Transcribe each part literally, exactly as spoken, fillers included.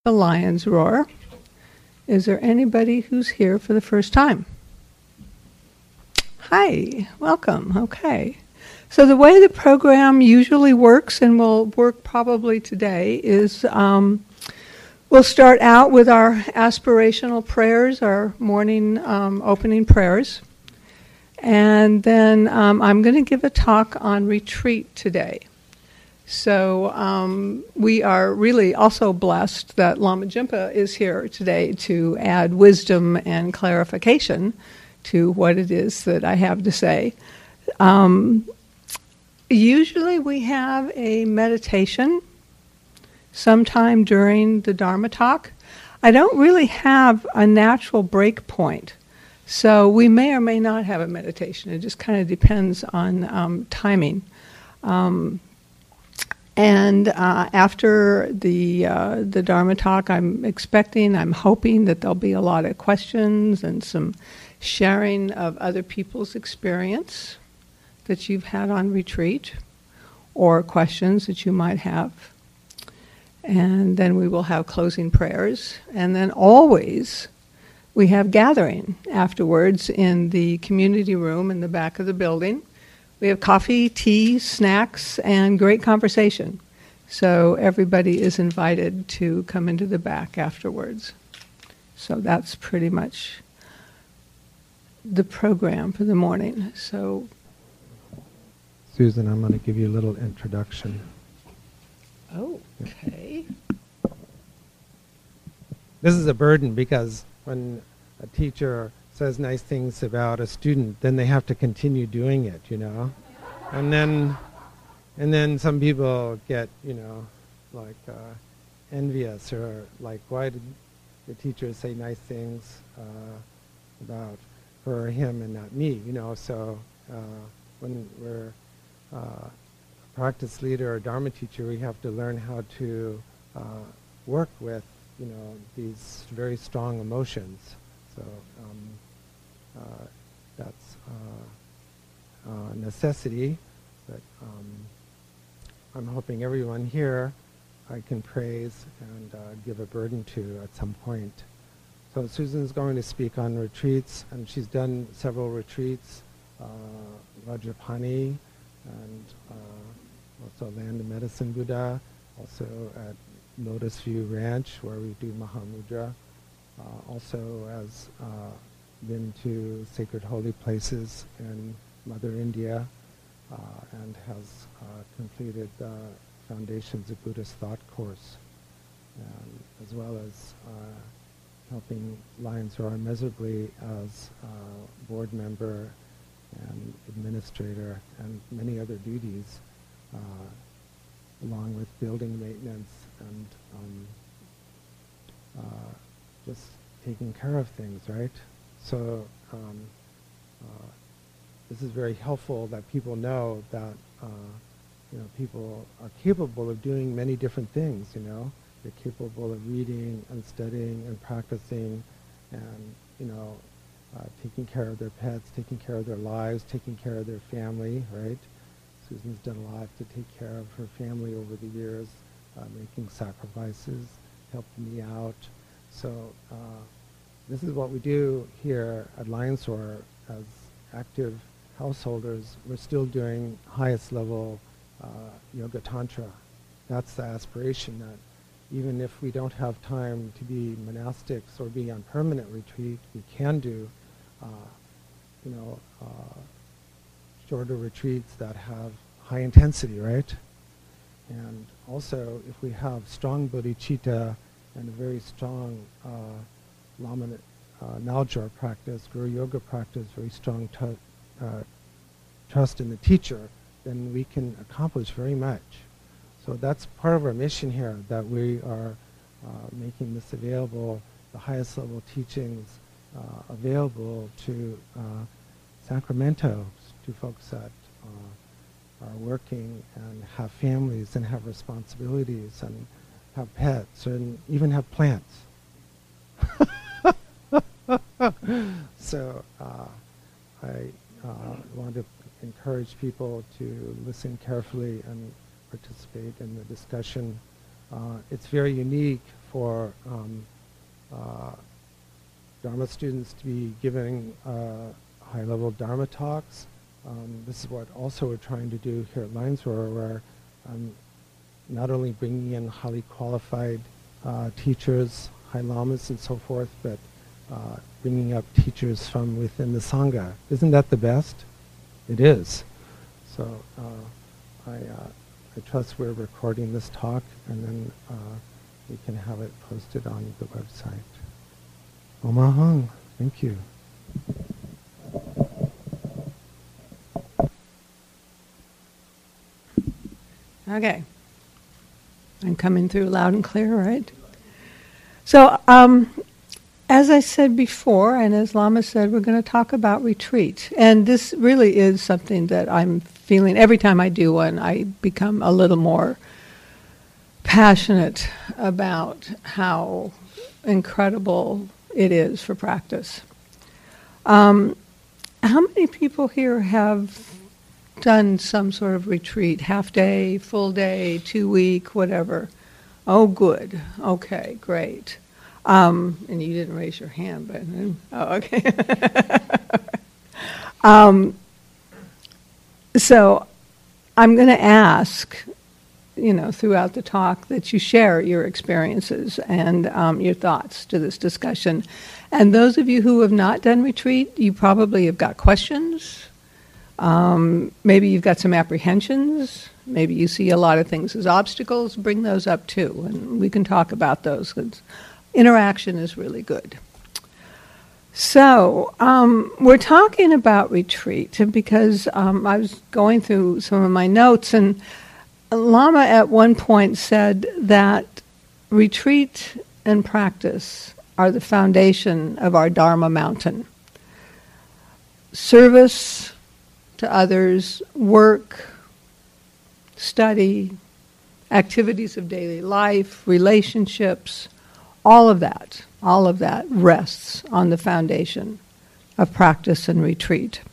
The Lion's Roar. Is there anybody who's here for the first time? Hi, welcome. Okay. So the way the program usually works, and will work probably today, is um, we'll start out with our aspirational prayers, our morning um, opening prayers. And then um, I'm going to give a talk on retreat today. So um, we are really also blessed that Lama Jimpa is here today to add wisdom and clarification to what it is that I have to say. Um, usually we have a meditation sometime during the Dharma talk. I don't really have a natural break point. So we may or may not have a meditation. It just kind of depends on um, timing. Um, And uh, after the uh, the Dharma talk, I'm expecting, I'm hoping that there'll be a lot of questions and some sharing of other people's experience that you've had on retreat, or questions that you might have. And then we will have closing prayers. And then always we have gathering afterwards in the community room in the back of the building. We have coffee, tea, snacks, and great conversation. So everybody is invited to come into the back afterwards. So that's pretty much the program for the morning. So, Susan, I'm going to give you a little introduction. Okay. This is a burden because when a teacher says nice things about a student, then they have to continue doing it, you know. And then, and then some people get, you know, like uh, envious, or like, why did the teacher say nice things uh, about her or him and not me, you know. So uh, when we're uh, a practice leader or Dharma teacher, we have to learn how to uh, work with, you know, these very strong emotions. So um, uh, that's uh, uh, necessity, but um, I'm hoping everyone here I can praise and uh, give a burden to at some point. So Susan's going to speak on retreats, and she's done several retreats, uh, Vajrapani, and uh, also Land of Medicine Buddha, also at Lotus View Ranch where we do Mahamudra, uh, also as uh, been to sacred holy places in Mother India, uh, and has uh, completed the Foundations of Buddhist Thought course, um, as well as uh, helping Lion's Roar miserably as uh, board member and administrator and many other duties, uh, along with building maintenance and um, uh, just taking care of things, right? So um, uh, this is very helpful that people know that uh, you know, people are capable of doing many different things, you know. They're capable of reading and studying and practicing and, you know, uh, taking care of their pets, taking care of their lives, taking care of their family, right? Susan's done a lot to take care of her family over the years, uh, making sacrifices, helping me out. So uh, this is what we do here at Lion's Roar as active householders. We're still doing highest level uh, Yoga Tantra. That's the aspiration, that even if we don't have time to be monastics or be on permanent retreat, we can do, uh, you know, uh, shorter retreats that have high intensity, right? And also, if we have strong bodhicitta and a very strong uh, Lama uh, Naljor practice, Guru Yoga practice, very strong t- uh, trust in the teacher, then we can accomplish very much. So that's part of our mission here, that we are uh, making this available, the highest level teachings uh, available to uh, Sacramento, to folks that uh, are working and have families and have responsibilities and have pets and even have plants. So uh, I uh, want to encourage people to listen carefully and participate in the discussion Uh, it's very unique for um, uh, Dharma students to be giving uh, high-level Dharma talks. Um, this is what also we're trying to do here at Lions Roar, where um, not only bringing in highly qualified uh, teachers, high lamas and so forth, but uh, bringing up teachers from within the Sangha. Isn't that the best? It is. So uh, I, uh, I trust we're recording this talk, and then uh, we can have it posted on the website. Om Ahang. Thank you. Okay. I'm coming through loud and clear, right? So, um, as I said before, and as Lama said, we're going to talk about retreat. And this really is something that I'm feeling, every time I do one, I become a little more passionate about how incredible it is for practice. Um, how many people here have done some sort of retreat, half day, full day, two week, whatever? Oh, good. Okay, great. Um, and you didn't raise your hand, but oh, okay. um, so I'm going to ask, you know, throughout the talk that you share your experiences and um, your thoughts to this discussion. And those of you who have not done retreat, you probably have got questions. Um, maybe you've got some apprehensions. Maybe you see a lot of things as obstacles. Bring those up too, and we can talk about those, because interaction is really good. So um, we're talking about retreat because um, I was going through some of my notes, and Lama at one point said that retreat and practice are the foundation of our Dharma mountain. Service to others, work, study, activities of daily life, relationships, all of that, all of that rests on the foundation of practice and retreat.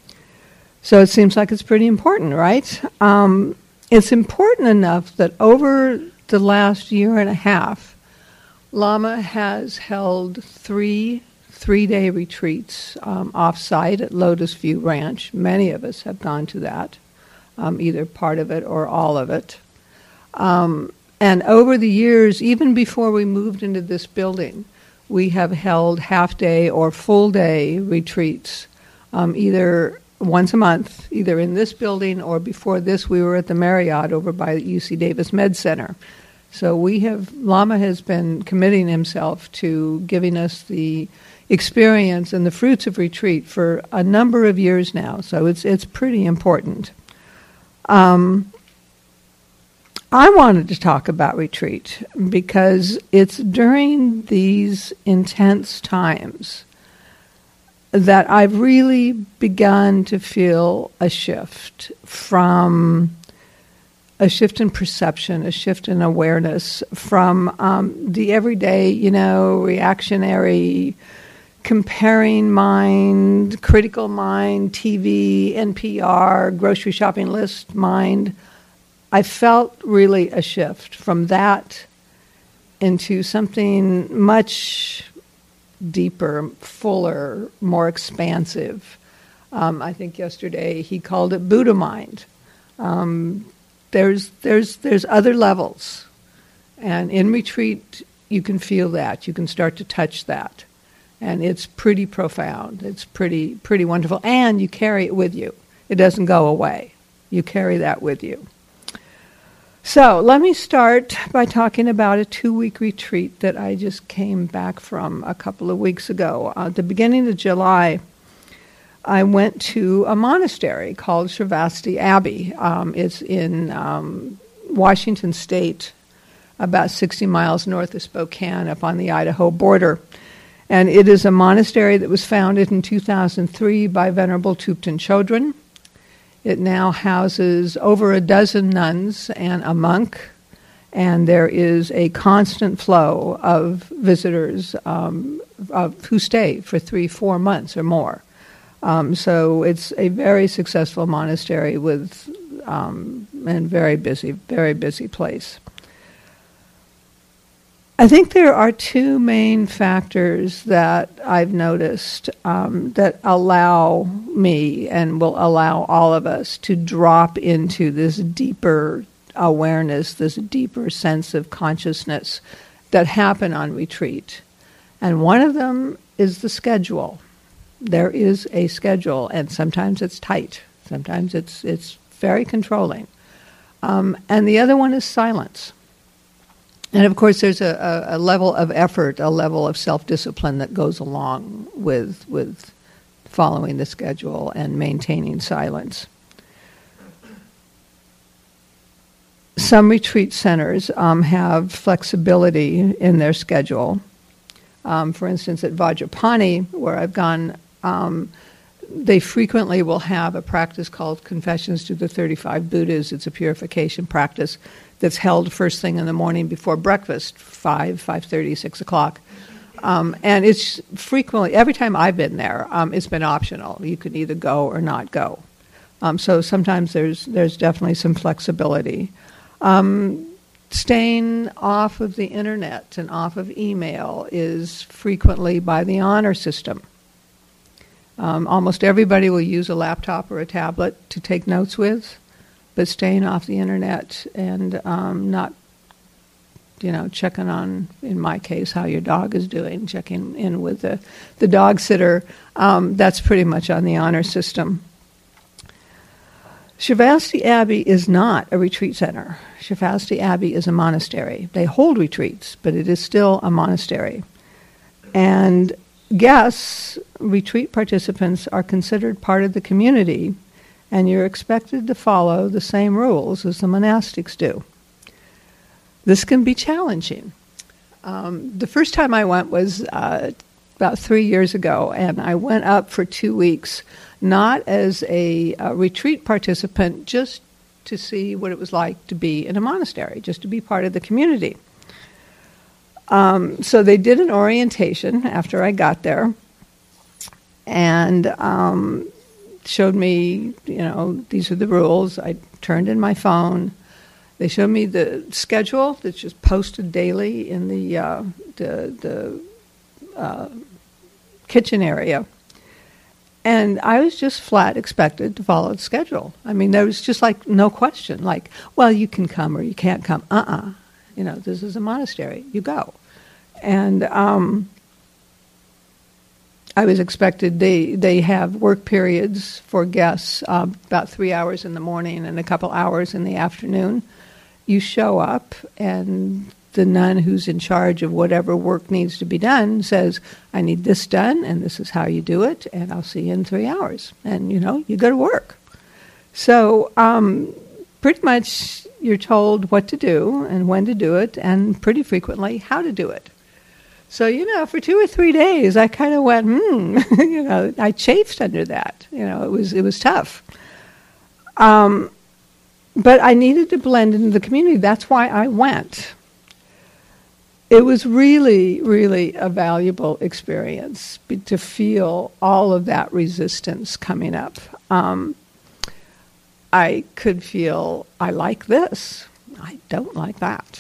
So it seems like it's pretty important, right? Um, it's important enough that over the last year and a half, Lama has held three three-day retreats um, off-site at Lotus View Ranch. Many of us have gone to that, um, either part of it or all of it. Um, and over the years, even before we moved into this building, we have held half-day or full-day retreats, um, either once a month, either in this building or before this we were at the Marriott over by the U C Davis Med Center. So we have, Lama has been committing himself to giving us the experience and the fruits of retreat for a number of years now. So it's it's pretty important. Um, I wanted to talk about retreat because it's during these intense times that I've really begun to feel a shift from a shift in perception, a shift in awareness from um, the everyday, you know, reactionary, comparing mind, critical mind, T V, N P R, grocery shopping list mind. I felt really a shift from that into something much deeper, fuller, more expansive. Um, I think yesterday he called it Buddha mind. Um, there's there's there's other levels, and in retreat you can feel that. You can start to touch that. And it's pretty profound. It's pretty pretty wonderful. And you carry it with you. It doesn't go away. You carry that with you. So let me start by talking about a two-week retreat that I just came back from a couple of weeks ago. Uh, at the beginning of July, I went to a monastery called Sravasti Abbey. Um, it's in um, Washington State, about sixty miles north of Spokane, up on the Idaho border. And it is a monastery that was founded in two thousand three by Venerable Thupten Chodron. It now houses over a dozen nuns and a monk, and there is a constant flow of visitors um, of, who stay for three, four months or more. Um, so it's a very successful monastery with um, and very busy, very busy place. I think there are two main factors that I've noticed um, that allow me and will allow all of us to drop into this deeper awareness, this deeper sense of consciousness that happen on retreat. And one of them is the schedule. There is a schedule, and sometimes it's tight. Sometimes it's it's very controlling. Um, and the other one is silence. And of course, there's a, a, a level of effort, a level of self-discipline that goes along with with following the schedule and maintaining silence. Some retreat centers um, have flexibility in their schedule. Um, for instance, at Vajrapani, where I've gone, um, they frequently will have a practice called Confessions to the thirty-five Buddhas. It's a purification practice that's held first thing in the morning before breakfast, five, five thirty, six o'clock. Um, and it's frequently, every time I've been there, um, it's been optional. You can either go or not go. Um, so sometimes there's there's definitely some flexibility. Um, staying off of the internet and off of email is frequently by the honor system. Um, almost everybody will use a laptop or a tablet to take notes with, but staying off the internet and um, not, you know, checking on, in my case, how your dog is doing, checking in with the, the dog sitter, um, that's pretty much on the honor system. Shavasti Abbey is not a retreat center. Shavasti Abbey is a monastery. They hold retreats, but it is still a monastery. And guests, retreat participants, are considered part of the community, and you're expected to follow the same rules as the monastics do. This can be challenging. Um, the first time I went was uh, about three years ago, and I went up for two weeks, not as a, a retreat participant, just to see what it was like to be in a monastery, just to be part of the community. Um, so they did an orientation after I got there, and um, showed me, you know, these are the rules. I turned in my phone. They showed me the schedule that's just posted daily in the uh, the, the uh, kitchen area. And I was just flat expected to follow the schedule. I mean, there was just like no question. Like, well, you can come or you can't come. Uh-uh. You know, this is a monastery. You go. And um, I was expected, they, they have work periods for guests, uh, about three hours in the morning and a couple hours in the afternoon. You show up, and the nun who's in charge of whatever work needs to be done says, I need this done, and this is how you do it, and I'll see you in three hours. And, you know, you go to work. So um, pretty much you're told what to do and when to do it, and pretty frequently how to do it. So, you know, for two or three days, I kind of went, hmm, you know, I chafed under that. You know, it was it was tough. Um, but I needed to blend into the community. That's why I went. It was really, really a valuable experience to feel all of that resistance coming up. Um, I could feel, I like this. I don't like that.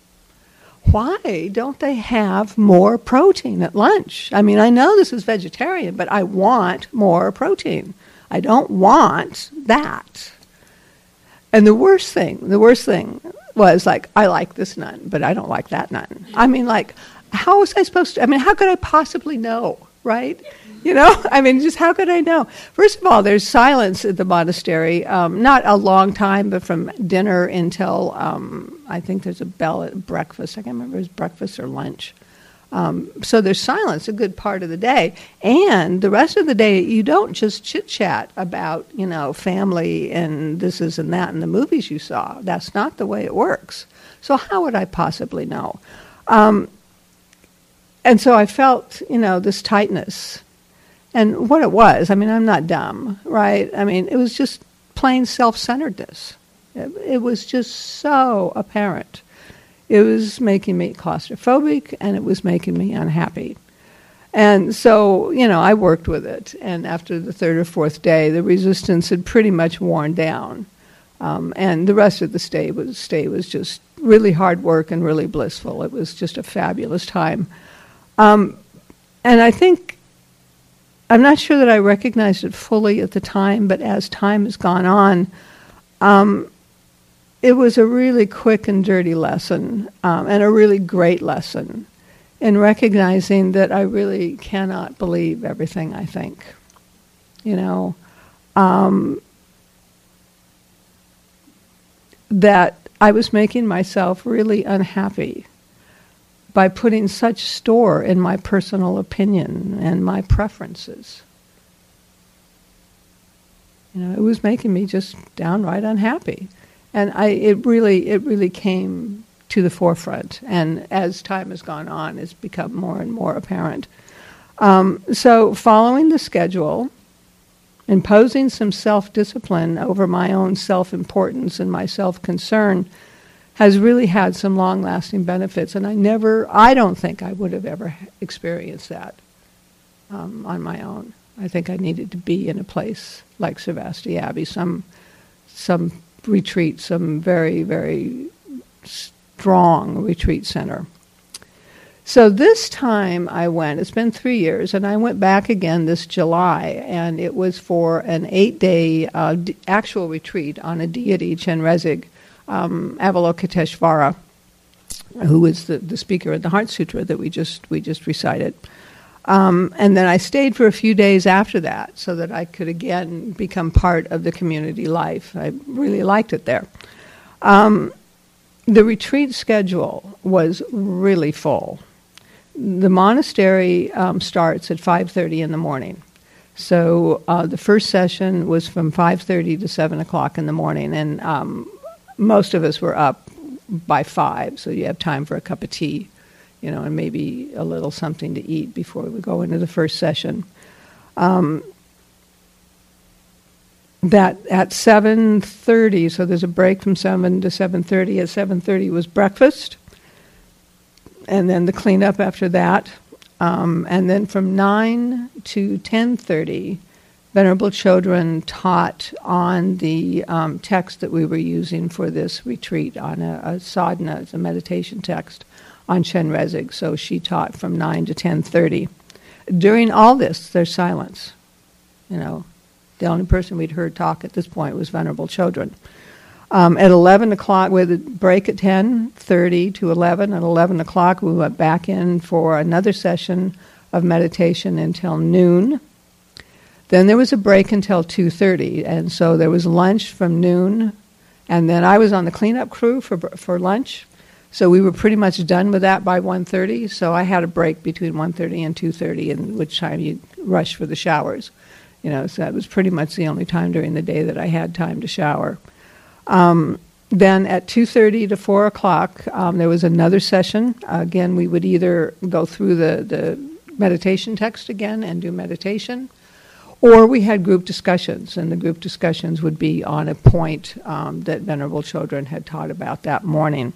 Why don't they have more protein at lunch? I mean, I know this is vegetarian, but I want more protein. I don't want that. And the worst thing, the worst thing was like, I like this nun, but I don't like that nun. I mean, like, how was I supposed to, I mean, how could I possibly know, right? You know, I mean, just how could I know? First of all, there's silence at the monastery, um, not a long time, but from dinner until, um, I think there's a bell at breakfast. I can't remember if it was breakfast or lunch. Um, so there's silence a good part of the day. And the rest of the day, you don't just chit-chat about, you know, family and this is and that and the movies you saw. That's not the way it works. So how would I possibly know? Um, and so I felt, you know, this tightness. And what it was, I mean, I'm not dumb, right? I mean, it was just plain self-centeredness. It, it was just so apparent. It was making me claustrophobic, and it was making me unhappy. And so, you know, I worked with it. And after the third or fourth day, the resistance had pretty much worn down. Um, and the rest of the stay was stay was just really hard work and really blissful. It was just a fabulous time. Um, and I think, I'm not sure that I recognized it fully at the time, but as time has gone on, um, it was a really quick and dirty lesson, um, and a really great lesson in recognizing that I really cannot believe everything I think. You know, um, that I was making myself really unhappy by putting such store in my personal opinion and my preferences. You know, it was making me just downright unhappy. And I, it really, it really came to the forefront. And as time has gone on, it's become more and more apparent. Um, so following the schedule, imposing some self-discipline over my own self-importance and my self-concern has really had some long-lasting benefits. And I never, I don't think I would have ever experienced that um, on my own. I think I needed to be in a place like Servasti Abbey, some some retreat, some very, very strong retreat center. So this time I went, it's been three years, and I went back again this July, and it was for an eight-day uh, d- actual retreat on a deity, Chenrezig, um, Avalokiteshvara, who is the, the speaker of the Heart Sutra that we just we just recited. Um, and then I stayed for a few days after that so that I could again become part of the community life. I really liked it there. Um, the retreat schedule was really full. The monastery um, starts at five thirty in the morning. So uh, the first session was from five thirty to seven o'clock in the morning, and um, most of us were up by five, so you have time for a cup of tea, you know, and maybe a little something to eat before we go into the first session. Um, that at seven thirty, so there's a break from seven to seven thirty. At seven thirty was breakfast, and then the cleanup after that. Um, and then from nine to ten thirty, Venerable Chodron taught on the um, text that we were using for this retreat, on a, a sadhana, it's a meditation text, on Chenrezig. So she taught from nine to ten thirty. During all this, there's silence. You know, the only person we'd heard talk at this point was Venerable Chodron. Um, at eleven o'clock, we had a break at ten thirty to eleven. At eleven o'clock, we went back in for another session of meditation until noon. Then there was a break until two thirty, and so there was lunch from noon, and then I was on the cleanup crew for for lunch. So we were pretty much done with that by one thirty, so I had a break between one thirty and two thirty, in which time you rush for the showers. You know, so that was pretty much the only time during the day that I had time to shower. Um, then at two thirty to four o'clock, um, there was another session. Uh, again, we would either go through the, the meditation text again and do meditation, or we had group discussions, and the group discussions would be on a point um, that Venerable Chodron had taught about that morning.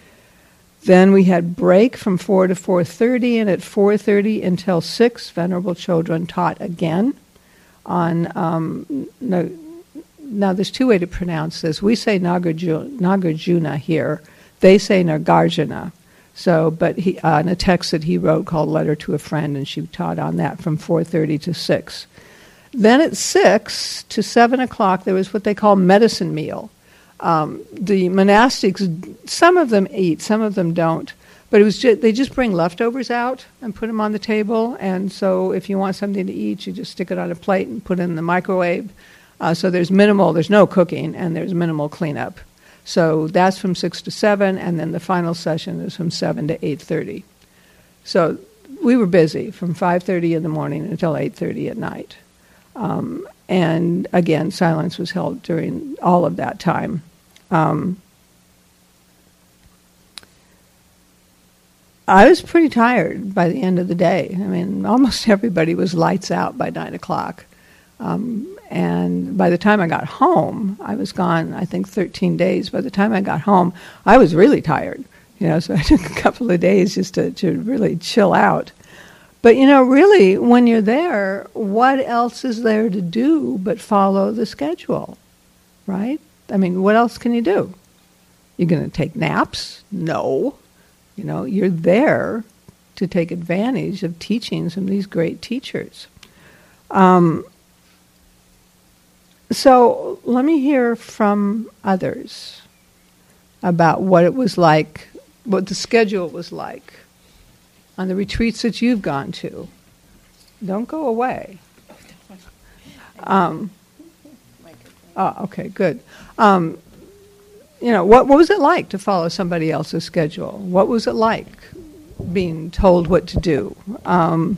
Then we had break from four to four thirty, and at four thirty until six, Venerable Chodron taught again on, um, no, now there's two ways to pronounce this. We say Nagarjuna, Nagarjuna here. They say Nagarjuna. So, but he, uh, in a text that he wrote called Letter to a Friend, and she taught on that from four thirty to six. Then at six to seven o'clock, there was what they call medicine meal. Um, the monastics, some of them eat, some of them don't. But it was just, they just bring leftovers out and put them on the table. And so if you want something to eat, you just stick it on a plate and put it in the microwave. Uh, so there's minimal, there's no cooking, and there's minimal cleanup. So that's from six to seven, and then the final session is from seven to eight thirty. So we were busy from five thirty in the morning until eight thirty at night. Um, and again, silence was held during all of that time. Um, I was pretty tired by the end of the day. I mean, almost everybody was lights out by nine o'clock. Um, and by the time I got home, I was gone, I think, thirteen days. By the time I got home, I was really tired. You know, so I took a couple of days just to, to really chill out. But, you know, really, when you're there, what else is there to do but follow the schedule, right? I mean, what else can you do? You're going to take naps? No. You know, you're there to take advantage of teachings from these great teachers. Um, so let me hear from others about what it was like, what the schedule was like on the retreats that you've gone to. Don't go away. Um, oh, okay, good. Um, you know, what, what was it like to follow somebody else's schedule? What was it like being told what to do? Um,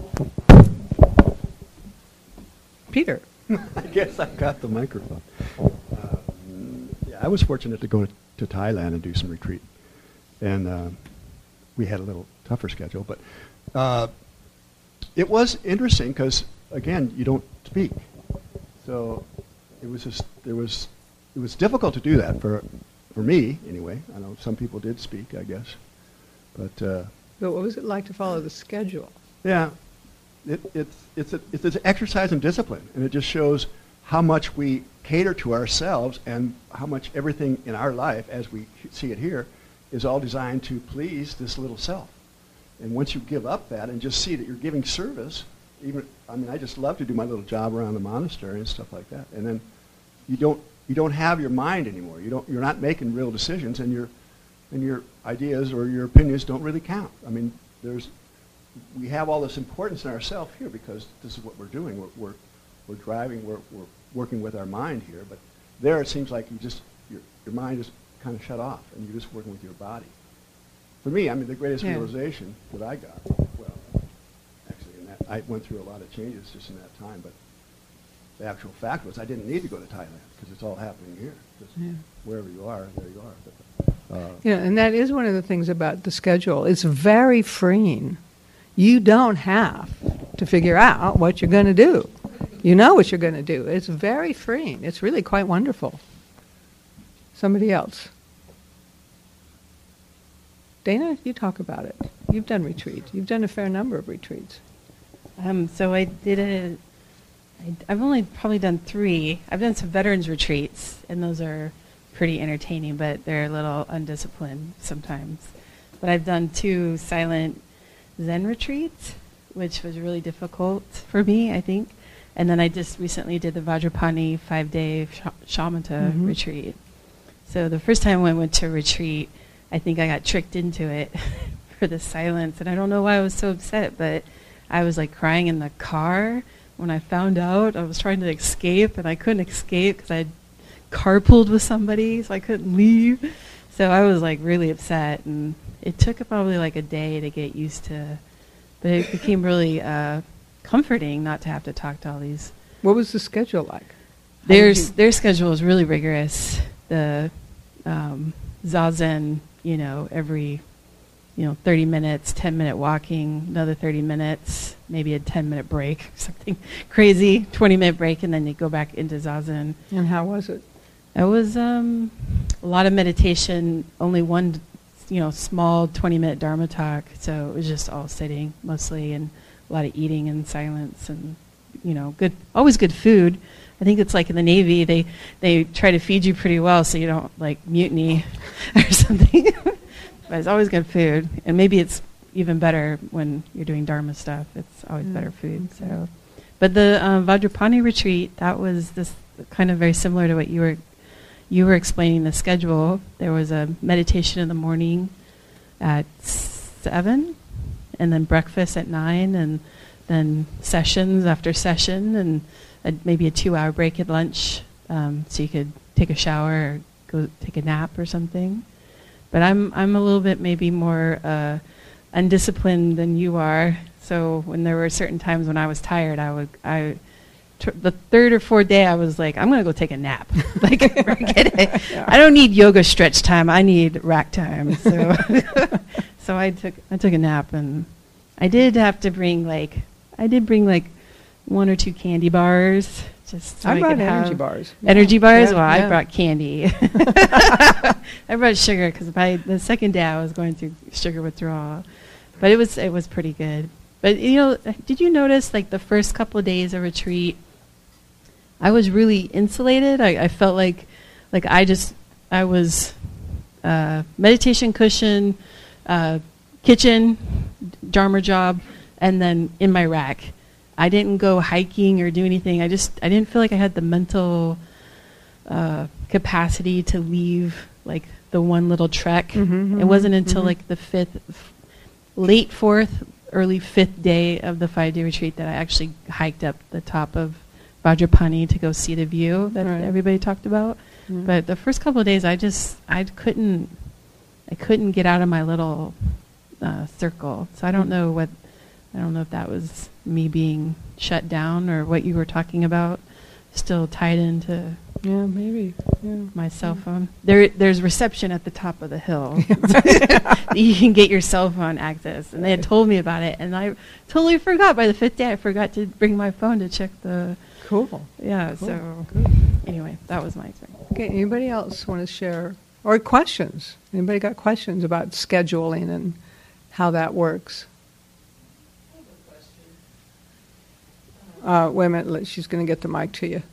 Peter. I guess I got the microphone. Uh, yeah, I was fortunate to go to, to Thailand and do some retreat. And uh, we had a little tougher schedule. But uh, it was interesting because, again, you don't speak. So it was just, there was, it was difficult to do that for, for me, anyway. I know some people did speak, I guess. But, uh, but what was it like to follow the schedule? Yeah. It, it's, it's, a, it's an exercise in discipline, and it just shows how much we cater to ourselves and how much everything in our life, as we see it here, is all designed to please this little self. And once you give up that and just see that you're giving service, even, I mean, I just love to do my little job around the monastery and stuff like that. And then you don't, you don't have your mind anymore. You don't, you're not making real decisions, and your, and your ideas or your opinions don't really count. I mean, there's, we have all this importance in ourselves here because this is what we're doing. We're, we're, we're driving, we're, we're working with our mind here. But there it seems like you just, your, your mind is kind of shut off, and you're just working with your body. For me, I mean, the greatest yeah. realization that I got, well, actually, in that, I went through a lot of changes just in that time, but the actual fact was I didn't need to go to Thailand because it's all happening here. Just yeah. wherever you are, there you are. But, uh, you know, and that is one of the things about the schedule. It's very freeing. You don't have to figure out what you're going to do. You know what you're going to do. It's very freeing. It's really quite wonderful. Somebody else. Dana, you talk about it. You've done retreats. You've done a fair number of retreats. Um, so I did a, I, I've only probably done three. I've done some veterans retreats, and those are pretty entertaining, but they're a little undisciplined sometimes. But I've done two silent Zen retreats, which was really difficult for me, I think. And then I just recently did the Vajrapani five-day sh- shamatha mm-hmm. retreat. So the first time I went to a retreat, I think I got tricked into it for the silence. And I don't know why I was so upset, but I was like crying in the car when I found out. I was trying to escape, and I couldn't escape because I had carpooled with somebody, so I couldn't leave. So I was like really upset, and it took probably like a day to get used to, but it became really uh, comforting not to have to talk to all these. What was the schedule like? Their their schedule was really rigorous. The um, zazen, you know, every, you know, thirty minutes, ten minute walking, another thirty minutes, maybe a ten minute break, something crazy, twenty minute break, and then you go back into zazen. And how was it? It was um, a lot of meditation, only one, you know, small twenty minute Dharma talk. So it was just all sitting mostly, and a lot of eating in silence, and, you know, good, always good food. I think it's like in the Navy, they, they try to feed you pretty well so you don't, like, mutiny or something. But it's always good food. And maybe it's even better when you're doing Dharma stuff. It's always mm. better food. Okay. So, but the uh, Vajrapani retreat, that was this kind of very similar to what you were you were explaining the schedule. There was a meditation in the morning at seven, and then breakfast at nine, and then sessions after session, and a, maybe a two-hour break at lunch, um, so you could take a shower or go take a nap or something. But I'm I'm a little bit maybe more uh, undisciplined than you are. So when there were certain times when I was tired, I would I. Tr- the third or fourth day, I was like, I'm going to go take a nap. Like, forget it. Yeah. I don't need yoga stretch time. I need rack time. So, so I took I took a nap, and I did have to bring like I did bring like one or two candy bars. Just so I, I brought could energy have bars. Energy yeah. bars. Yeah, well, yeah. I brought candy. I brought sugar because by the second day I was going through sugar withdrawal, but it was it was pretty good. But you know, did you notice like the first couple of days of retreat, I was really insulated. I, I felt like Like I just, I was uh, meditation cushion, uh, kitchen, Dharma job, and then in my rack. I didn't go hiking or do anything. I just, I didn't feel like I had the mental uh, capacity to leave like the one little trek. Mm-hmm, it wasn't until mm-hmm. like the fifth, f- late fourth, early fifth day of the five-day retreat that I actually hiked up the top of Vajrapani to go see the view that Right. everybody talked about. Mm. But the first couple of days, I just, I couldn't, I couldn't get out of my little uh, circle. So I don't Mm. know what, I don't know if that was me being shut down or what you were talking about, still tied into Yeah, maybe. Yeah. my cell phone. There, there's reception at the top of the hill. You can get your cell phone access, and they had told me about it, and I totally forgot. By the fifth day, I forgot to bring my phone to check the. Cool. Yeah. Cool. So anyway, that was my experience. Okay, anybody else want to share? Or questions? Anybody got questions about scheduling and how that works? Uh, wait a minute, let- she's going to get the mic to you.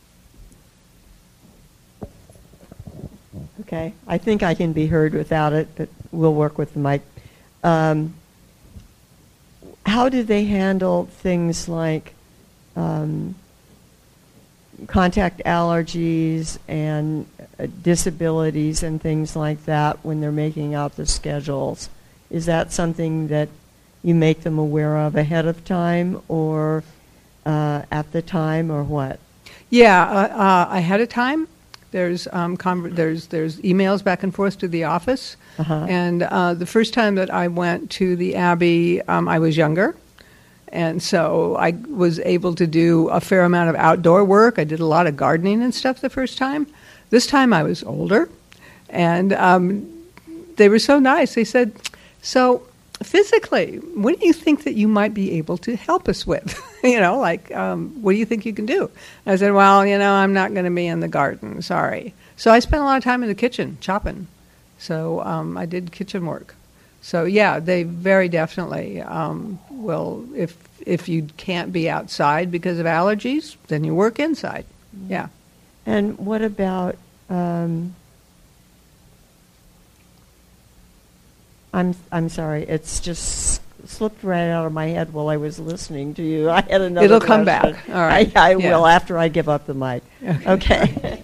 Okay, I think I can be heard without it, but we'll work with the mic. Um, how do they handle things like um, contact allergies and uh, disabilities and things like that when they're making out the schedules? Is that something that you make them aware of ahead of time or uh, at the time, or what? Yeah, uh, uh, ahead of time. There's um, conver- there's there's emails back and forth to the office, Uh-huh. and uh, the first time that I went to the Abbey, um, I was younger, and so I was able to do a fair amount of outdoor work. I did a lot of gardening and stuff the first time. This time I was older, and um, they were so nice. They said, "So physically, what do you think that you might be able to help us with?" You know, like, um, what do you think you can do? I said, well, you know, I'm not going to be in the garden, sorry. So I spent a lot of time in the kitchen, chopping. So um, I did kitchen work. So, yeah, they very definitely um, will, if if you can't be outside because of allergies, then you work inside. Yeah. And what about, um, I'm I'm sorry, it's just slipped right out of my head while I was listening to you. I had another It'll come question. back. All right. I, I Yeah. will after I give up the mic. Okay. Okay.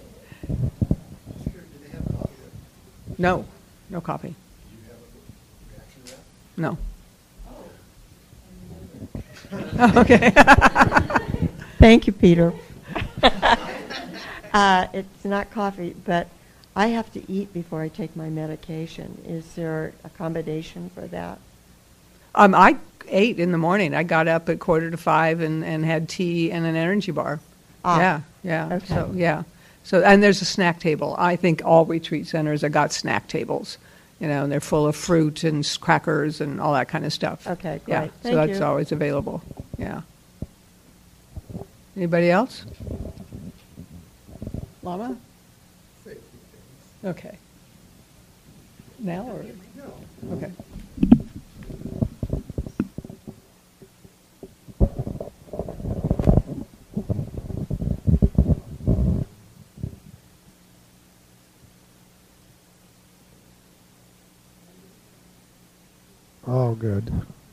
No, no coffee. No. Okay. Thank you, Peter. uh, it's not coffee, but I have to eat before I take my medication. Is there accommodation for that? Um, I ate in the morning. I got up at quarter to five and, and had tea and an energy bar. Ah, Yeah, yeah. okay. So yeah. So and there's a snack table. I think all retreat centers have got snack tables, you know, and they're full of fruit and s- crackers and all that kind of stuff. Okay, Yeah. great. So Thank that's you. always available. Yeah. Anybody else? Lama? Okay. Now or okay. Oh, good.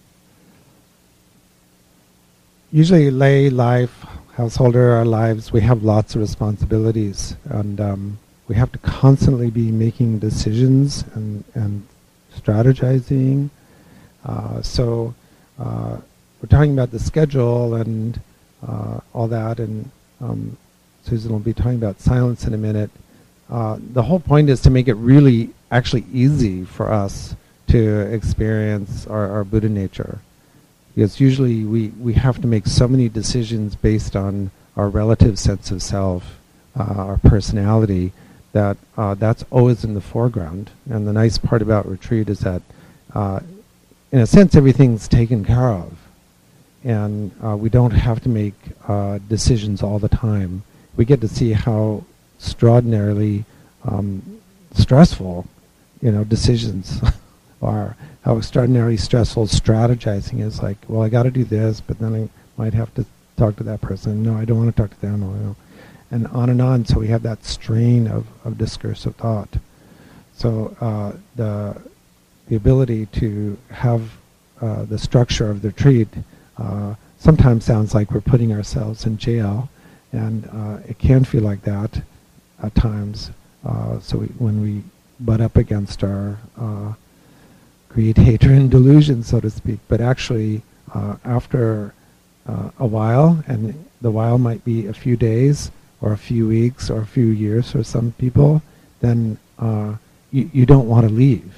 Usually, lay life, householder, our lives, we have lots of responsibilities, and um, we have to constantly be making decisions and, and strategizing. Uh, so, uh, we're talking about the schedule and uh, all that, and um, Susan will be talking about silence in a minute. Uh, the whole point is to make it really actually easy for us to experience our, our Buddha nature. Because usually we, we have to make so many decisions based on our relative sense of self, uh, our personality, that uh, that's always in the foreground. And the nice part about retreat is that, uh, in a sense, everything's taken care of. And uh, we don't have to make uh, decisions all the time. We get to see how extraordinarily um, stressful, you know, decisions are. How extraordinarily stressful strategizing is. Like, well, I got to do this, but then I might have to talk to that person. No, I don't want to talk to them. No, no. and on and on. So we have that strain of, of discursive thought. So uh, the the ability to have uh, the structure of the retreat uh, sometimes sounds like we're putting ourselves in jail, and uh, it can feel like that at times. Uh, so we, when we butt up against our uh, greed, hatred, and delusion, so to speak, but actually uh, after uh, a while, and the while might be a few days or a few weeks or a few years for some people, then uh, you, you don't want to leave.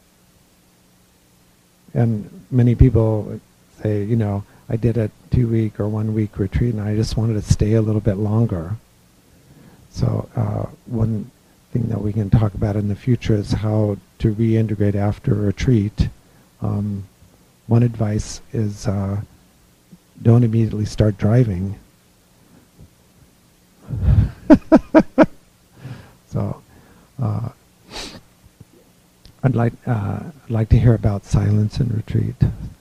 And many people say, you know, I did a two-week or one-week retreat and I just wanted to stay a little bit longer. So uh, one thing that we can talk about in the future is how to reintegrate after a retreat. Um, one advice is uh, don't immediately start driving. So uh, I'd like uh, I'd like to hear about silence and retreat.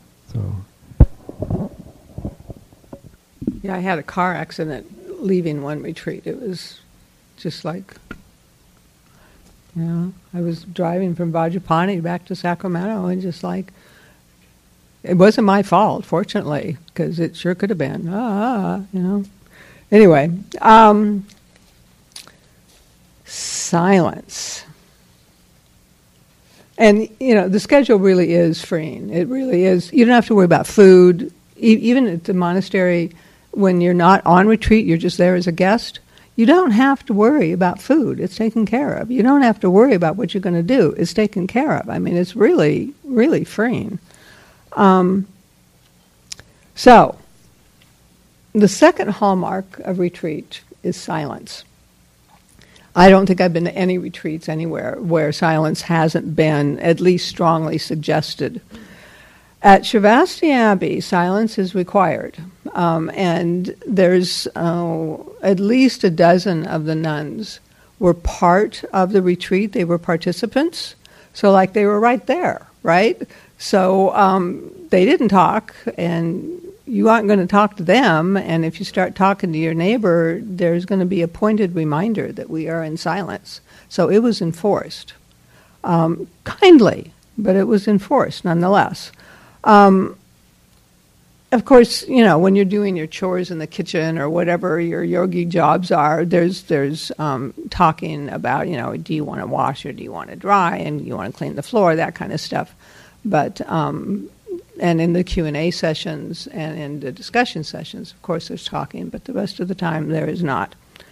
So yeah, I had a car accident leaving one retreat. It was just like, you know, I was driving from Vajrapani back to Sacramento, and just like, it wasn't my fault, fortunately, because it sure could have been. Ah, you know. Anyway, um, silence. And, you know, the schedule really is freeing. It really is. You don't have to worry about food. E- even at the monastery, when you're not on retreat, you're just there as a guest, you don't have to worry about food. It's taken care of. You don't have to worry about what you're going to do. It's taken care of. I mean, it's really, really freeing. Um, so, the second hallmark of retreat is silence. I don't think I've been to any retreats anywhere where silence hasn't been at least strongly suggested. At Shrivasti Abbey, silence is required. Um, and there's uh, at least a dozen of the nuns were part of the retreat. They were participants. So like they were right there, right? So um, they didn't talk, and you aren't going to talk to them, and if you start talking to your neighbor, there's going to be a pointed reminder that we are in silence. So it was enforced. Um, kindly, but it was enforced nonetheless. Um, of course, you know, when you're doing your chores in the kitchen or whatever your yogi jobs are, there's there's um, talking about, you know, do you want to wash or do you want to dry, and you want to clean the floor, that kind of stuff. But um, and in the Q and A sessions and in the discussion sessions, of course, there's talking, but the rest of the time there is not.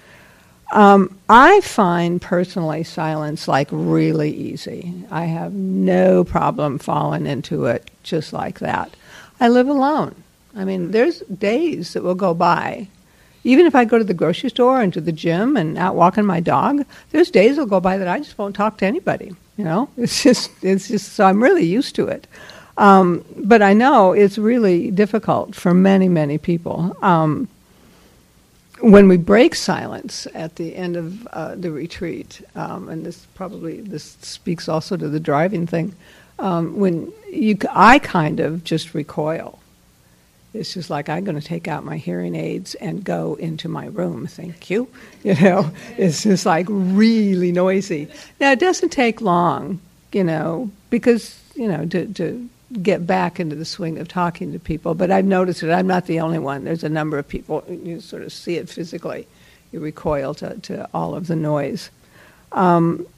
Um, I find personally silence like really easy. I have no problem falling into it just like that. I live alone. I mean, there's days that will go by. Even if I go to the grocery store and to the gym and out walking my dog, there's days will go by that I just won't talk to anybody. You know, it's just, it's just, so I'm really used to it. Um, but I know it's really difficult for many, many people. Um, when we break silence at the end of uh, the retreat, um, and this probably, this speaks also to the driving thing, um, when you, I kind of just recoil. It's just like, I'm going to take out my hearing aids and go into my room, thank you. You know, it's just like really noisy. Now, it doesn't take long, you know, because, you know, to, to get back into the swing of talking to people. But I've noticed it. I'm not the only one. There's a number of people. You sort of see it physically. You recoil to, to all of the noise. Um,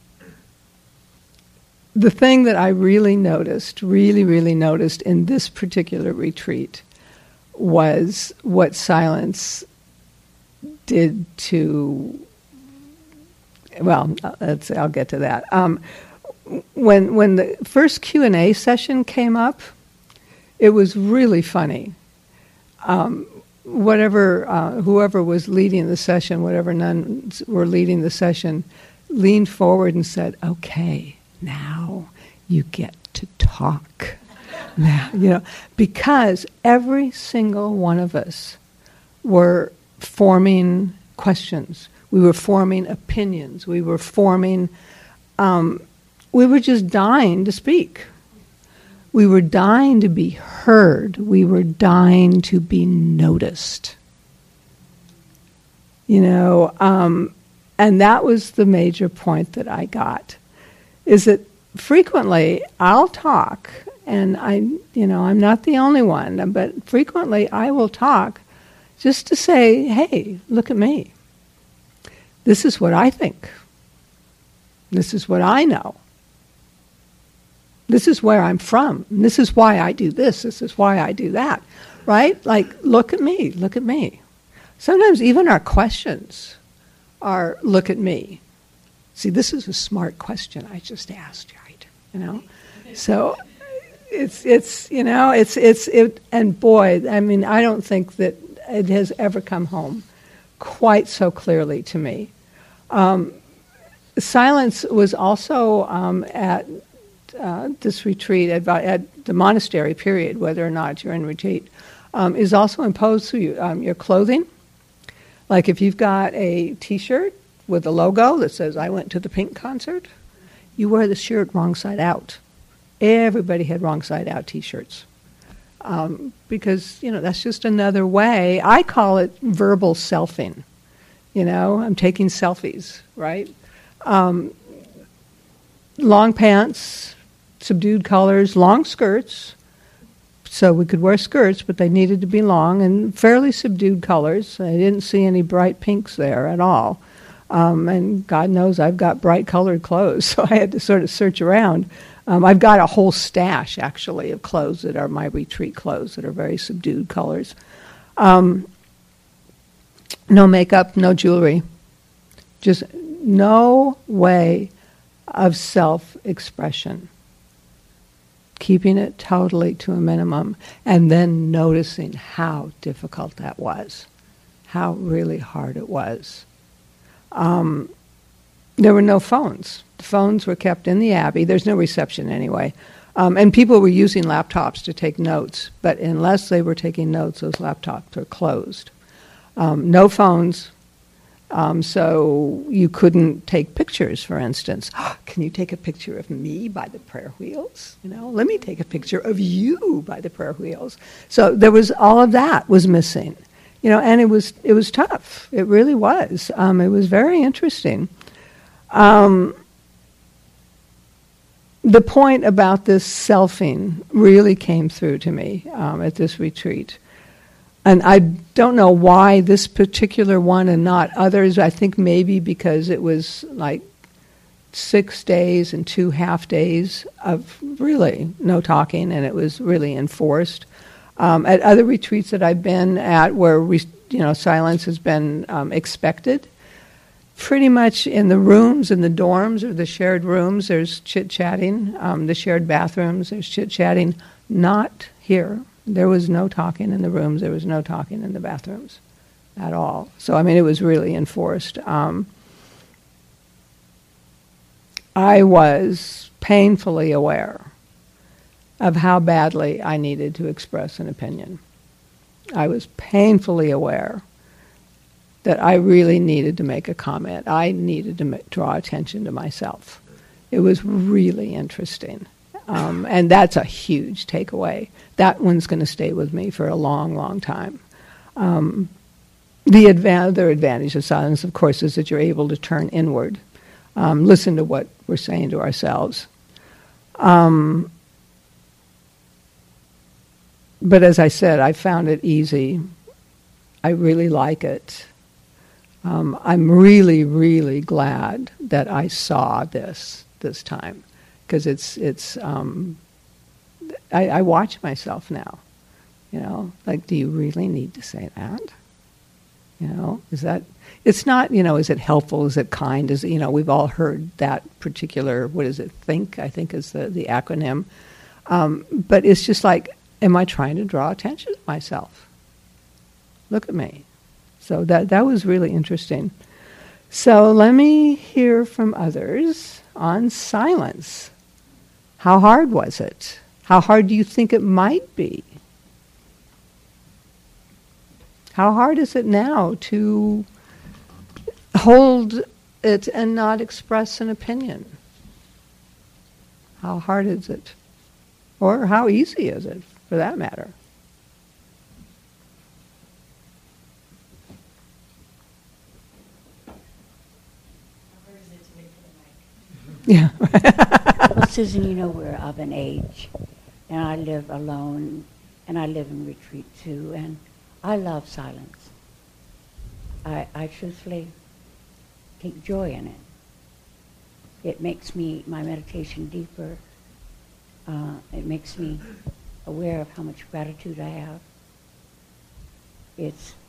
the thing that I really noticed, really, really noticed in this particular retreat was what silence did to, well, let's, I'll get to that. Um, when when the first Q and A session came up, it was really funny. Um, whatever, uh, whoever was leading the session, whatever nuns were leading the session, leaned forward and said, "Okay, now you get to talk." Now, you know, because every single one of us were forming questions. We were forming opinions. We were forming, um, we were just dying to speak. We were dying to be heard. We were dying to be noticed. You know, um, and that was the major point that I got, is that frequently I'll talk, and I, you know, I'm not the only one, but frequently I will talk just to say, hey, look at me. This is what I think. This is what I know. This is where I'm from. This is why I do this. This is why I do that. Right? Like, look at me. Look at me. Sometimes even our questions are, look at me. See, this is a smart question I just asked, right? You know? So it's, it's you know, it's, it's, it, and boy, I mean, I don't think that it has ever come home quite so clearly to me. Um, silence was also um, at uh, this retreat, at, at the monastery period, whether or not you're in retreat, um, is also imposed through you, um, your clothing. Like if you've got a T-shirt with a logo that says, I went to the Pink concert, you wear the shirt wrong side out. Everybody had wrong side out T-shirts. Um, because, you know, that's just another way. I call it verbal selfing. You know, I'm taking selfies, right? Um, long pants, subdued colors, long skirts. So we could wear skirts, but they needed to be long and fairly subdued colors. I didn't see any bright pinks there at all. Um, and God knows I've got bright colored clothes, so I had to sort of search around. Um, I've got a whole stash, actually, of clothes that are my retreat clothes that are very subdued colors. Um, no makeup, no jewelry. Just no way of self-expression. Keeping it totally to a minimum, and then noticing how difficult that was, how really hard it was. Um, there were no phones. The phones were kept in the Abbey. There's no reception anyway. Um, and people were using laptops to take notes, but unless they were taking notes, those laptops were closed. Um, no phones, um, so you couldn't take pictures, for instance. Can you take a picture of me by the prayer wheels? You know, let me take a picture of you by the prayer wheels. So there was, all of that was missing. You know, and it was it was tough. It really was. Um, it was very interesting. Um, the point about this selfing really came through to me um, at this retreat. And I don't know why this particular one and not others. I think maybe because it was like six days and two half days of really no talking, and it was really enforced. Um, at other retreats that I've been at where we, you know, silence has been um, expected, pretty much in the rooms, in the dorms or the shared rooms, there's chit-chatting. Um, the shared bathrooms, there's chit-chatting. Not here. There was no talking in the rooms. There was no talking in the bathrooms at all. So, I mean, it was really enforced. Um, I was painfully aware of how badly I needed to express an opinion. I was painfully aware that I really needed to make a comment. I needed to ma- draw attention to myself. It was really interesting. Um, and that's a huge takeaway. That one's going to stay with me for a long, long time. Um, the adva- other advantage of silence, of course, is that you're able to turn inward, um, listen to what we're saying to ourselves. Um, But as I said, I found it easy. I really like it. Um, I'm really, really glad that I saw this this time, because it's it's. Um, I, I watch myself now. You know, like, do you really need to say that? You know, is that? It's not. You know, is it helpful? Is it kind? Is it, you know, we've all heard that particular. What is it? Think, I think is the the acronym. Um, but it's just like, am I trying to draw attention to myself? Look at me. So that that was really interesting. So let me hear from others on silence. How hard was it? How hard do you think it might be? How hard is it now to hold it and not express an opinion? How hard is it? Or how easy is it, for that matter? Yeah. Well, Susan, you know we're of an age, and I live alone, and I live in retreat too, and I love silence. I, I truthfully take joy in it. It makes me, my meditation deeper. Uh, it makes me aware of how much gratitude I have. It's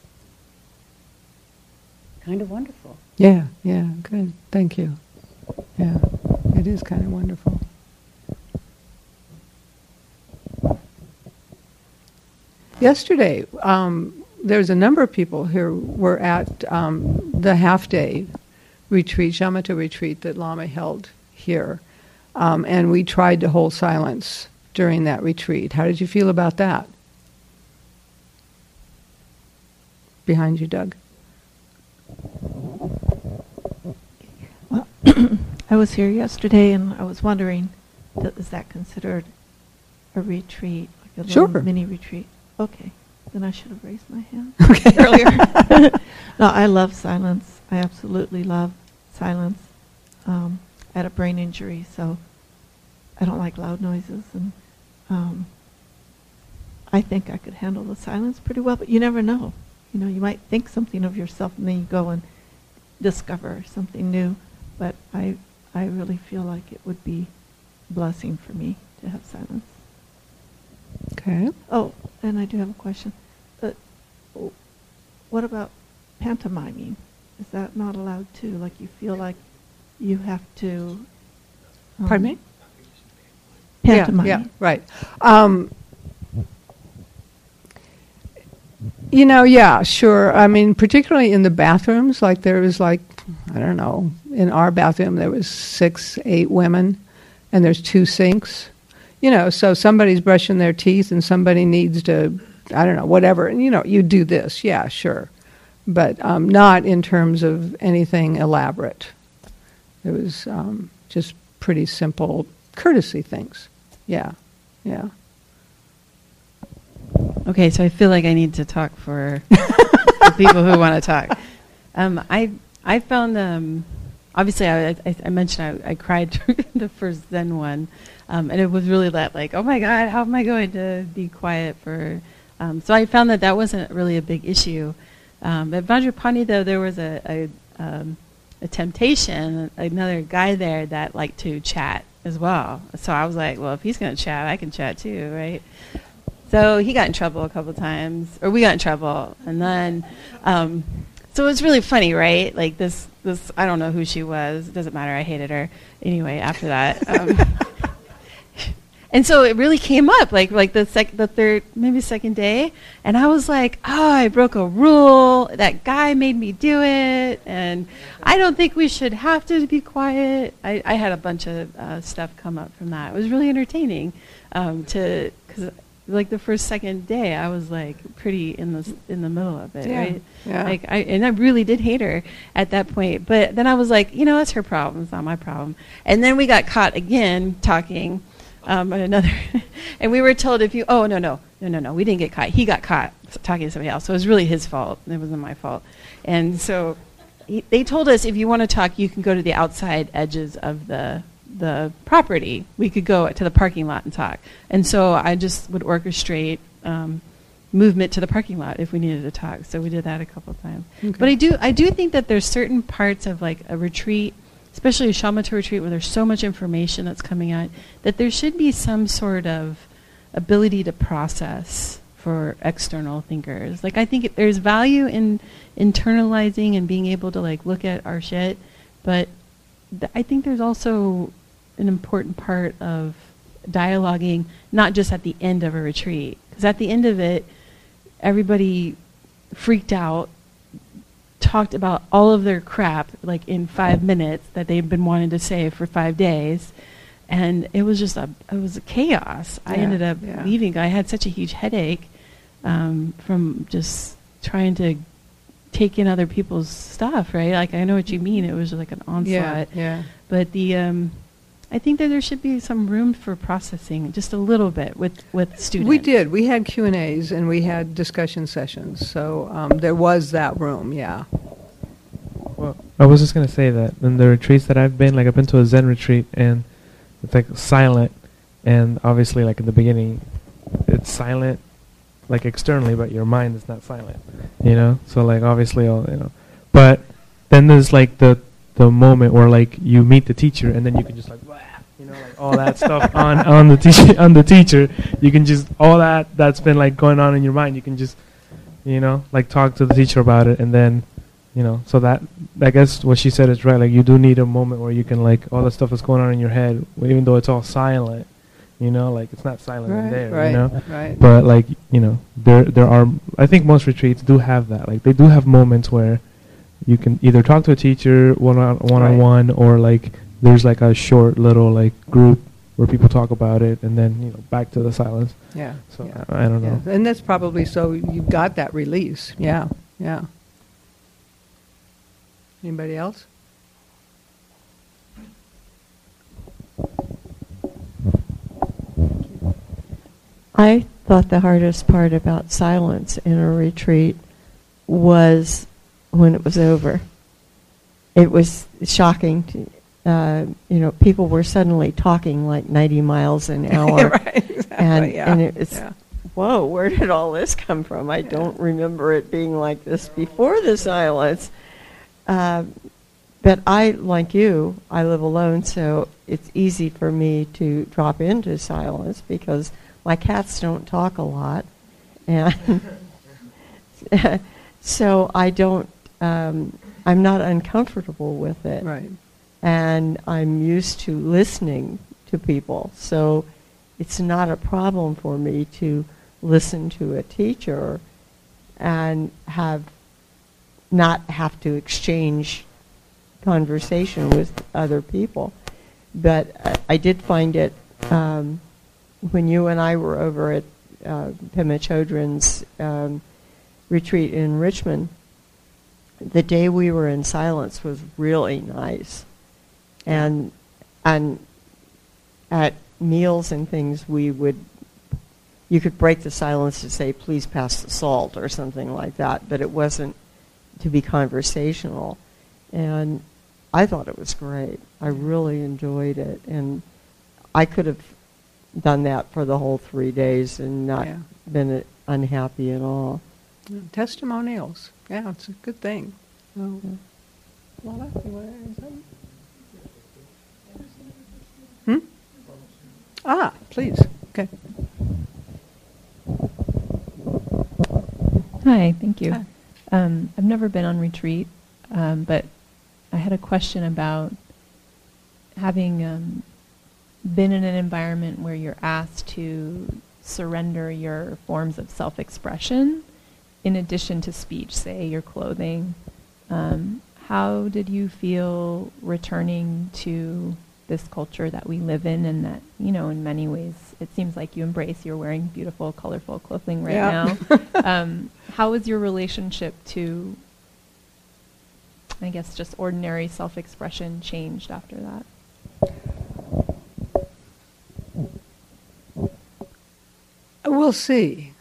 kind of wonderful. Yeah, yeah, good. Thank you. Yeah, it is kind of wonderful. Yesterday, um, there's a number of people who were at um, the half-day retreat, shamatha retreat that Lama held here, um, and we tried to hold silence during that retreat. How did you feel about that? Behind you, Doug. Well, I was here yesterday, and I was wondering, th- is that considered a retreat, like a Sure. little mini retreat? Okay, then I should have raised my hand Okay. earlier. No, I love silence. I absolutely love silence. Um, I had a brain injury, so I don't like loud noises, and um, I think I could handle the silence pretty well. But you never know. You know, you might think something of yourself, and then you go and discover something new. But I, I really feel like it would be a blessing for me to have silence. Okay. Oh, and I do have a question. Uh, w- what about pantomiming? Is that not allowed too? Like you feel like you have to... Um, Pardon me? Pantomime. Yeah, yeah, right. Um, you know, yeah, sure. I mean, particularly in the bathrooms, like there was like, I don't know, in our bathroom there was six, eight women, and there's two sinks. You know, so somebody's brushing their teeth and somebody needs to, I don't know, whatever. And, you know, you do this, yeah, sure. But um, not in terms of anything elaborate. It was um, just pretty simple courtesy things. Yeah, yeah. Okay, so I feel like I need to talk for the people who want to talk. Um, I I found um, obviously I, I, I mentioned I, I cried during the first Zen one, um, and it was really that like, oh my God, how am I going to be quiet for? Um, so I found that that wasn't really a big issue. Um, at Vajrapani though, there was a a, um, a temptation, another guy there that liked to chat as well. So I was like, well, if he's going to chat, I can chat too, right? So he got in trouble a couple times, or we got in trouble, and then, um, so it was really funny, right? Like this, this, I don't know who she was. It doesn't matter. I hated her anyway. After that, um, and so it really came up, like like the sec, the third, maybe second day, and I was like, oh, I broke a rule. That guy made me do it, and I don't think we should have to be quiet. I, I had a bunch of uh, stuff come up from that. It was really entertaining um, to because. Like the first, second day, I was like pretty in the in the middle of it, Yeah, right? yeah. Like I and I really did hate her at that point. But then I was like, you know, that's her problem. It's not my problem. And then we got caught again talking um, at another, and we were told if you, oh no no no no no, we didn't get caught. He got caught talking to somebody else. So it was really his fault. It wasn't my fault. And so he, they told us if you want to talk, you can go to the outside edges of the. the property. We could go to the parking lot and talk. And so I just would orchestrate um, movement to the parking lot if we needed to talk. So we did that a couple of times. Okay. But I do I do think that there's certain parts of like a retreat, especially a shamatha retreat where there's so much information that's coming out, that there should be some sort of ability to process for external thinkers. Like I think it, there's value in internalizing and being able to like look at our shit, but th- I think there's also an important part of dialoguing, not just at the end of a retreat. Because at the end of it, everybody freaked out, talked about all of their crap like in five minutes that they've been wanting to say for five days. And it was just a, it was a chaos. I Yeah, ended up yeah. leaving. I had such a huge headache um, from just trying to take in other people's stuff, right? Like, I know what you mean. It was like an onslaught. Yeah, yeah. But the, um, I think that there should be some room for processing, just a little bit with, with students. We did. We had Q and A's and we had discussion sessions. So um, there was that room, yeah. Well, I was just gonna say that in the retreats that I've been, like I've been to a Zen retreat and it's like silent, and obviously like in the beginning, it's silent, like externally, but your mind is not silent, you know. So like obviously, all you know, but then there's like the the moment where like you meet the teacher and then you can just like, you know, like all that stuff on on the teacher on the teacher. You can just all that that's been like going on in your mind. You can just, you know, like talk to the teacher about it, and then. You know, so that, I guess what she said is right. Like, you do need a moment where you can, like, all the stuff that's going on in your head, even though it's all silent, you know, like, it's not silent right, in there, right, you know? Right. But, like, you know, there there are, I think most retreats do have that. Like, they do have moments where you can either talk to a teacher one-on- one-on-one right. or, like, there's, like, a short little, like, group where people talk about it, and then, you know, back to the silence. Yeah. So, yeah. I, I don't know. Yeah. And that's probably so you've got that release. Yeah, yeah. Anybody else? I thought the hardest part about silence in a retreat was when it was over. It was shocking. To, uh, you know, people were suddenly talking like ninety miles an hour. Right, exactly, and, yeah, and it was, yeah. whoa, where did all this come from? I Yeah. don't remember it being like this before the silence. Uh, but I, like you, I live alone, so it's easy for me to drop into silence because my cats don't talk a lot. And so I don't, um, I'm not uncomfortable with it. Right. And I'm used to listening to people. So it's not a problem for me to listen to a teacher and have not have to exchange conversation with other people. But uh, I did find it um, when you and I were over at uh, Pema Chodron's um, retreat in Richmond, the day we were in silence was really nice. And and at meals and things, we would, you could break the silence to say, please pass the salt or something like that, but it wasn't to be conversational. And I thought it was great. I really enjoyed it. And I could have done that for the whole three days and not Yeah. been uh, unhappy at all. Yeah, testimonials. Yeah, it's a good thing. Oh. Yeah. Lola, you want to add something? Hmm? Ah, please. Okay. Hi, thank you. Hi. Um, I've never been on retreat, um, but I had a question about having um, been in an environment where you're asked to surrender your forms of self-expression in addition to speech, say your clothing. Um, how did you feel returning to this culture that we live in, and that, you know, in many ways it seems like you embrace? You're wearing beautiful, colorful clothing right Yeah. now. um, how was your relationship to, I guess, just ordinary self-expression changed after that? We'll see.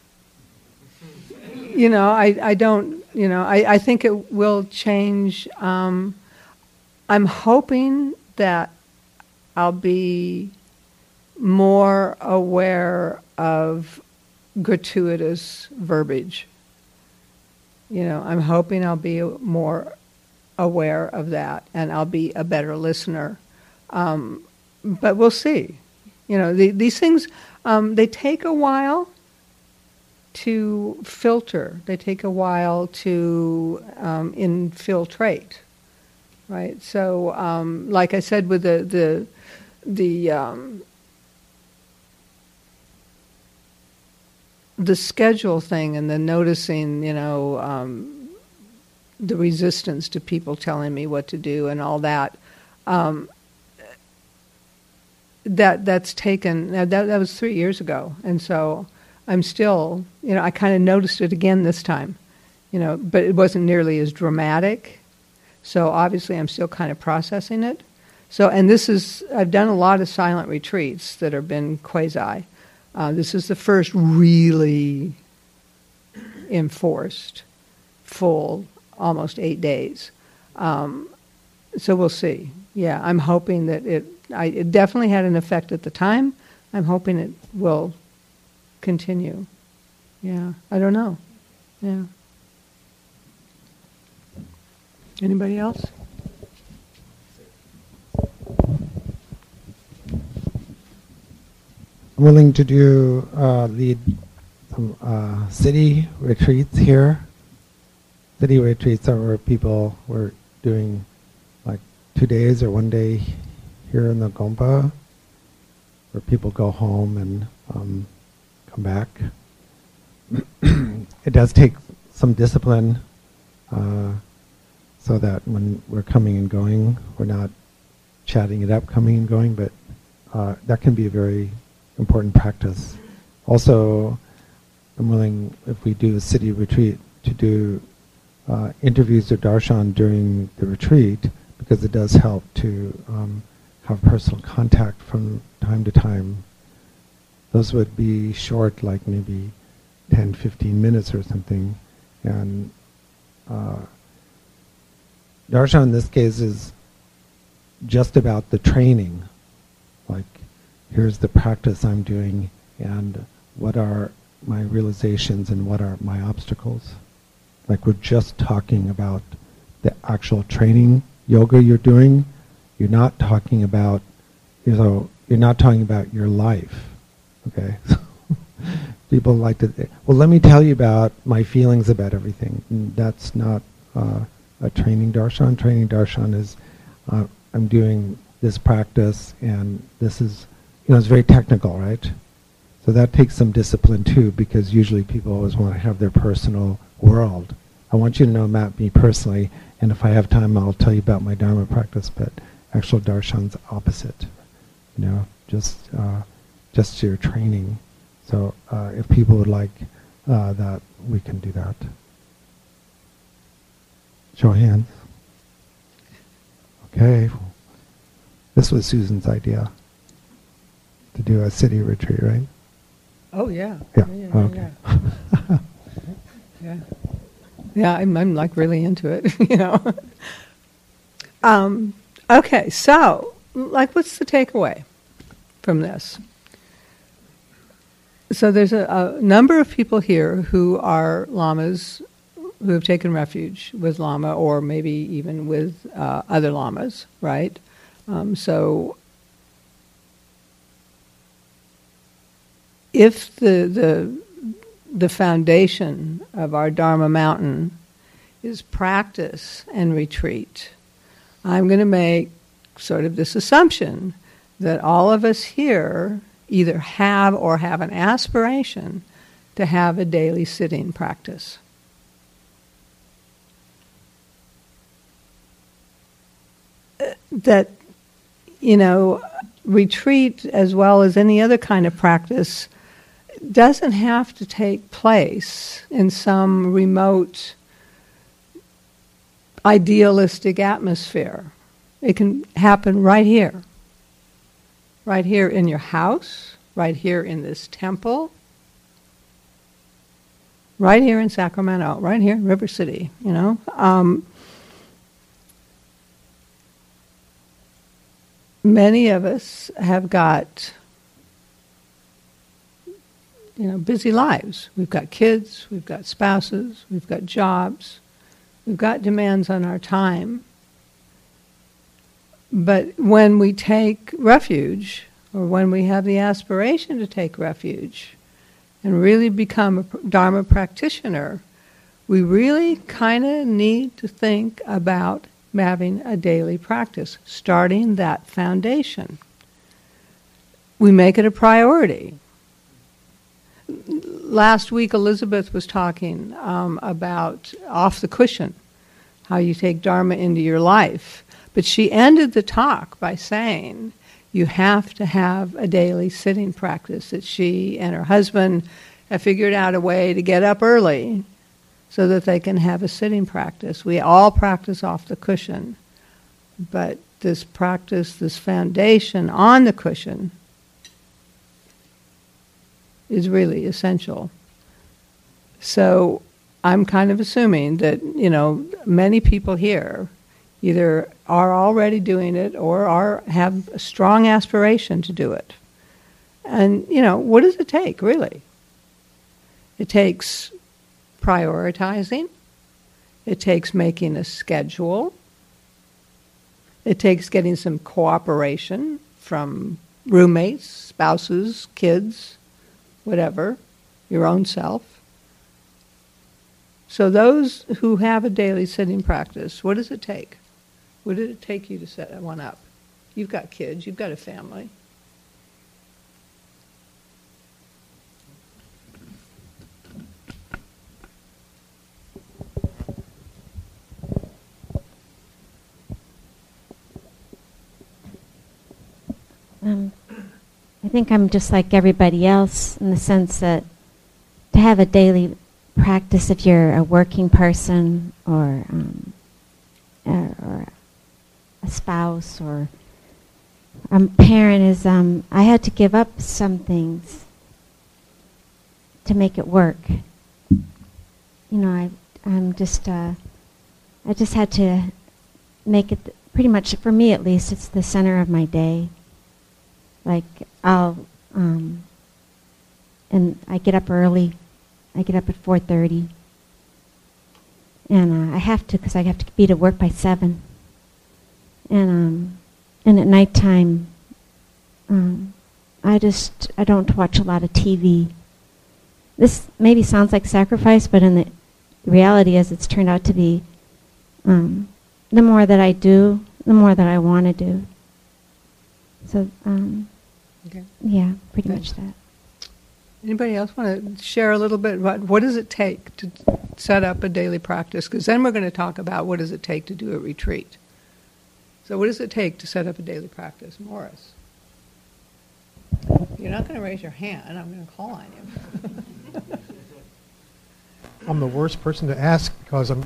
You know, I, I don't, you know, I, I think it will change. Um, I'm hoping that I'll be more aware of gratuitous verbiage. You know, I'm hoping I'll be more aware of that, and I'll be a better listener. Um, but we'll see. You know, the, these things, um, they take a while to filter. They take a while to um, infiltrate, right? So, um, like I said, with the the the um, the schedule thing and the noticing, you know, um, the resistance to people telling me what to do and all that. Um, that that's taken. That that was three years ago, and so I'm still, you know, I kind of noticed it again this time, you know, but it wasn't nearly as dramatic. So obviously, I'm still kind of processing it. So, and this is, I've done a lot of silent retreats that have been quasi. Uh, this is the first really enforced, full, almost eight days. Um, so we'll see. Yeah, I'm hoping that it, I, it definitely had an effect at the time. I'm hoping it will continue. Yeah, I don't know. Yeah. Anybody else? I'm willing to do uh, lead some uh, city retreats here. City retreats are where people were doing like two days or one day here in the Gompa, where people go home and um, come back. It does take some discipline uh, so that when we're coming and going, we're not chatting it up, coming and going, but uh, that can be a very important practice. Also, I'm willing, if we do a city retreat, to do uh, interviews or darshan during the retreat, because it does help to um, have personal contact from time to time. Those would be short, like maybe ten, fifteen minutes or something. And uh, darshan in this case is just about the training. Like, here's the practice I'm doing, and what are my realizations and what are my obstacles. Like, we're just talking about the actual training yoga you're doing. You're not talking about, you know, you're not talking about your life. Okay? People like to, well, let me tell you about my feelings about everything. And that's not uh, a training darshan. Training darshan is, uh, I'm doing this practice, and this is, you know, it's very technical, right? So that takes some discipline too, because usually people always want to have their personal world. I want you to know about me personally, and if I have time, I'll tell you about my Dharma practice, but actual darshan's opposite, you know, just uh, just your training. So uh, if people would like uh, that, we can do that. Show of hands. Okay. This was Susan's idea, to do a city retreat, right? Oh, yeah. Yeah, yeah, yeah okay. Yeah, yeah. Yeah, I'm, I'm like really into it, you know. um, okay, so, like, what's the takeaway from this? So there's a, a number of people here who are lamas who have taken refuge with Lama, or maybe even with uh, other lamas, right? Um, so if the the the foundation of our Dharma mountain is practice and retreat, I'm going to make sort of this assumption that all of us here either have or have an aspiration to have a daily sitting practice. That, you know, retreat, as well as any other kind of practice, doesn't have to take place in some remote, idealistic atmosphere. It can happen right here. Right here in your house, right here in this temple, right here in Sacramento, right here in River City, you know. Um, many of us have got, you know, busy lives. We've got kids, we've got spouses, we've got jobs, we've got demands on our time. But when we take refuge, or when we have the aspiration to take refuge and really become a Dharma practitioner, we really kind of need to think about having a daily practice, starting that foundation. We make it a priority. Last week, Elizabeth was talking um, about off the cushion, how you take Dharma into your life. But she ended the talk by saying you have to have a daily sitting practice, that she and her husband have figured out a way to get up early so that they can have a sitting practice. We all practice off the cushion, but this practice, this foundation on the cushion, is really essential. So I'm kind of assuming that, you know, many people here either are already doing it or are have a strong aspiration to do it. And, you know, what does it take, really? It takes prioritizing. It takes making a schedule. It takes getting some cooperation from roommates, spouses, kids, whatever, your own self. So those who have a daily sitting practice, what does it take? What did it take you to set one up? You've got kids, you've got a family. Um, I think I'm just like everybody else in the sense that to have a daily practice, if you're a working person or, um, or, or a spouse or a parent, is um, I had to give up some things to make it work. You know, I I'm just uh, I just had to make it th- pretty much, for me at least, it's the center of my day. Like I'll, um, and I get up early. I get up at four thirty, and uh, I have to because I have to be to work by seven. And um, and at nighttime, um, I just I don't watch a lot of T V. This maybe sounds like sacrifice, but in the reality is, it's turned out to be. Um, the more that I do, the more that I want to do. So, um, okay. yeah, pretty Thanks. much that. Anybody else want to share a little bit about what does it take to set up a daily practice? Because then we're going to talk about what does it take to do a retreat. So what does it take to set up a daily practice? Morris. You're not going to raise your hand. I'm going to call on you. I'm the worst person to ask because I'm...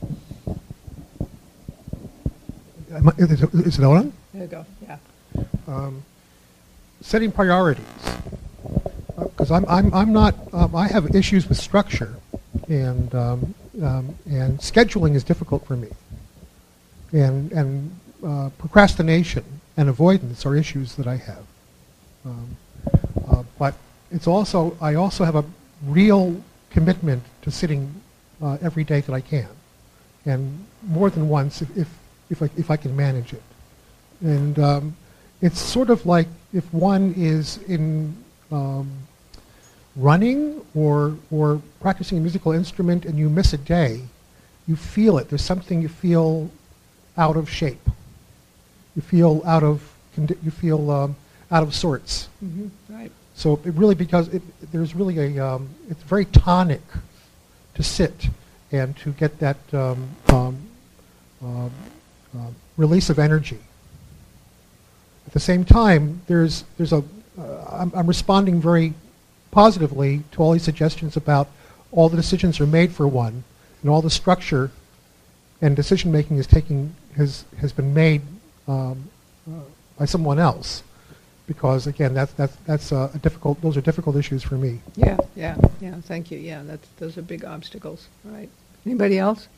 Am I, is, it, is it on? There you go, yeah. Um, setting priorities. Because uh, I'm, I'm, I'm not, um, I have issues with structure, and, um, um, and scheduling is difficult for me. And, and uh, procrastination and avoidance are issues that I have. Um, uh, but it's also, I also have a real commitment to sitting uh, every day that I can, and more than once if, if, if, I, if I can manage it. And um, it's sort of like if one is in um, running or, or practicing a musical instrument and you miss a day, you feel it. There's something you feel out of shape. You feel out of, you feel um, out of sorts. Mm-hmm. Right. So it really, because it, there's really a, um, it's very tonic to sit and to get that um, um, um, uh, release of energy. At the same time, there's, there's a, uh, I'm, I'm responding very positively to all these suggestions about all the decisions are made for one, and all the structure and decision making is taking has has been made um, uh, by someone else. Because again, that's that's that's uh, a difficult. Those are difficult issues for me. Yeah, yeah, yeah. Thank you. Yeah, that's those are big obstacles. Right. Anybody else?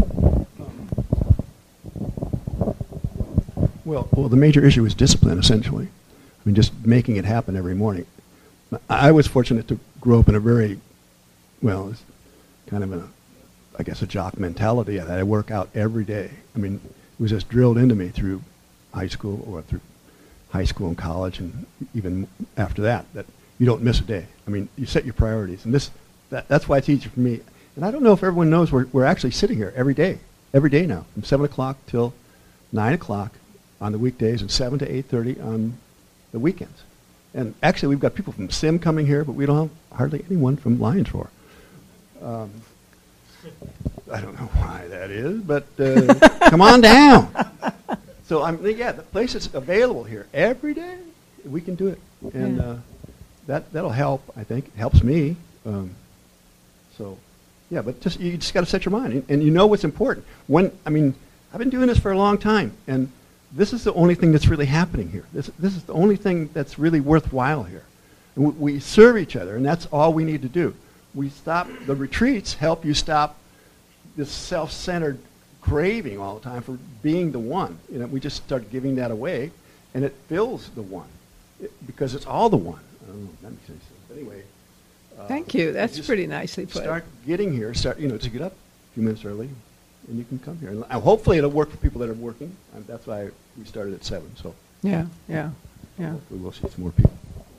Well, well, the major issue is discipline, essentially. I mean, just making it happen every morning. I was fortunate to grow up in a very, well, it's kind of a, I guess, a jock mentality that I work out every day. I mean, it was just drilled into me through high school or through high school and college, and even after that, that you don't miss a day. I mean, you set your priorities, and this that, that's why it's easy for me. And I don't know if everyone knows we're, we're actually sitting here every day, every day now, from seven o'clock till nine o'clock on the weekdays and seven to eight thirty on the weekends. And actually, we've got people from Sim coming here, but we don't have hardly anyone from Lions Roar. Um, I don't know why that is, but uh, come on down. So I'm yeah, the place is available here every day. We can do it, and Yeah. uh, that that'll help. I think it helps me. Um, so yeah, but just you just got to set your mind, and, and you know what's important. When I mean, I've been doing this for a long time, and this is the only thing that's really happening here. This this is the only thing that's really worthwhile here. And we, we serve each other, and that's all we need to do. We stop the retreats. Help you stop this self-centered craving all the time for being the one. You know, we just start giving that away, and it fills the one it, because it's all the one. I don't know if that makes any sense. But anyway. Uh, Thank you. That's just pretty nicely put. Start getting here. Start, you know, to get up a few minutes early, and you can come here. And uh, hopefully, it'll work for people that are working. And that's why we started at seven. So. Yeah, yeah, yeah. Hopefully, we'll see some more people.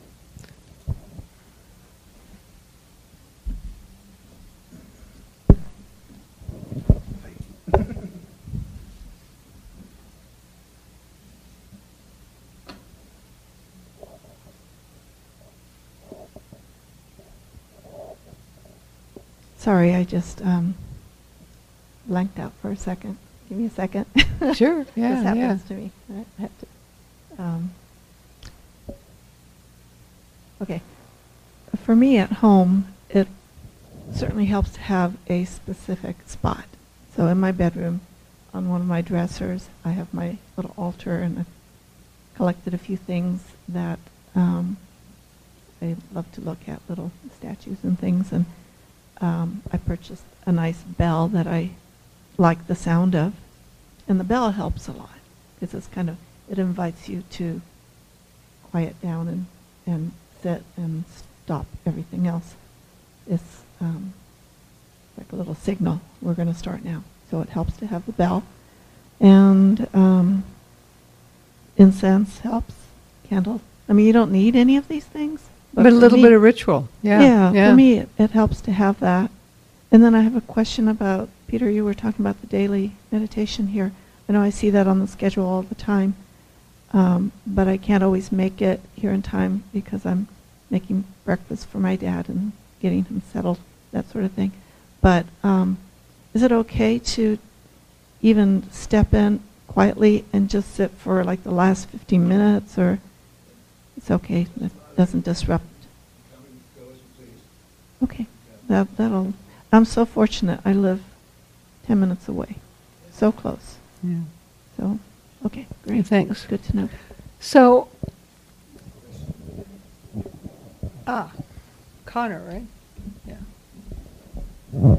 Sorry, I just um, blanked out for a second. Give me a second. Sure, yeah, This happens yeah. to me. I have to, um, okay. For me at home, it certainly helps to have a specific spot. So in my bedroom, on one of my dressers, I have my little altar, and I've collected a few things that um, I love to look at, little statues and things. And um, I purchased a nice bell that I like the sound of. And the bell helps a lot because it's kind of, it invites you to quiet down and, and sit and stop everything else. It's um, like a little signal. We're going to start now. So it helps to have the bell. And um, incense helps, candles. I mean, you don't need any of these things. But, but a little me, bit of ritual. Yeah, yeah. Yeah, for me, it, it helps to have that. And then I have a question about, Peter, you were talking about the daily meditation here. I know I see that on the schedule all the time, um, but I can't always make it here in time because I'm making breakfast for my dad and getting him settled, that sort of thing. But um, is it okay to even step in quietly and just sit for like the last fifteen minutes, or it's okay, that doesn't disrupt? Okay, that, that'll, I'm so fortunate. I live ten minutes away, so close. Yeah. So, okay, great. Thanks. Good to know. So, ah, Connor, right? Yeah.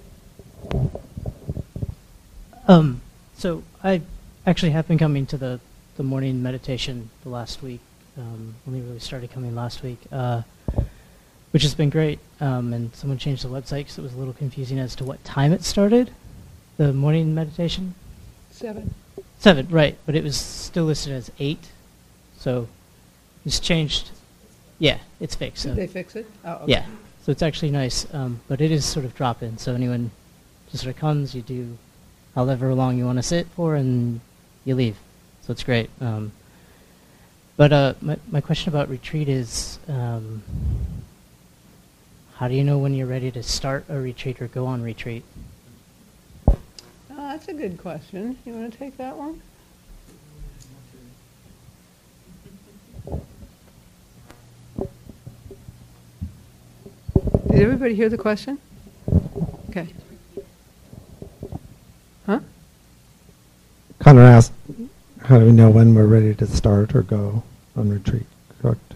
Um, so I actually have been coming to the, the morning meditation the last week. Um, only really started coming last week, uh, which has been great. Um, and someone changed the website because it was a little confusing as to what time it started, the morning meditation. Seven. Seven, right. But it was still listed as eight. So it's changed. Yeah, it's fixed. So Did they fix it? Oh, okay. yeah. So it's actually nice. Um, but it is sort of drop-in. So anyone just sort of comes, you do however long you want to sit for, and you leave. So it's great. Um, but uh, my, my question about retreat is, um, how do you know when you're ready to start a retreat or go on retreat? Oh, that's a good question. You want to take that one? Did everybody hear the question? Okay. Huh? Connor asked, how do we know when we're ready to start or go on retreat? Correct.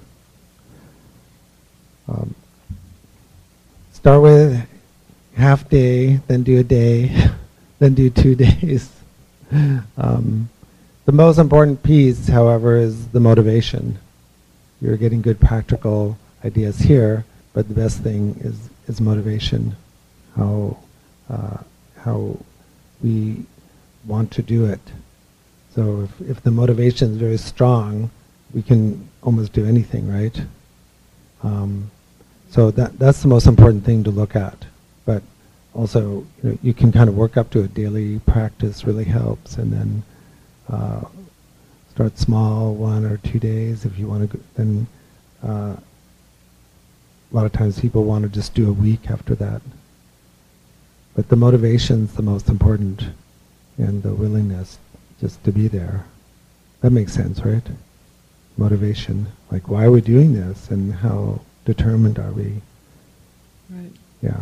Um, start with half day, then do a day, then do two days. Um, the most important piece, however, is the motivation. You're getting good practical ideas here, but the best thing is, is motivation. How uh, how we want to do it. So if, if the motivation is very strong, we can almost do anything, right? Um, so that that's the most important thing to look at. But also, you know, you can kind of work up to it. Daily practice really helps, and then uh, start small, one or two days if you want to. Go, then uh, a lot of times people want to just do a week after that. But the motivation's the most important, and the willingness just to be there. That makes sense, right? Motivation. Like, why are we doing this, and how determined are we? Right. Yeah.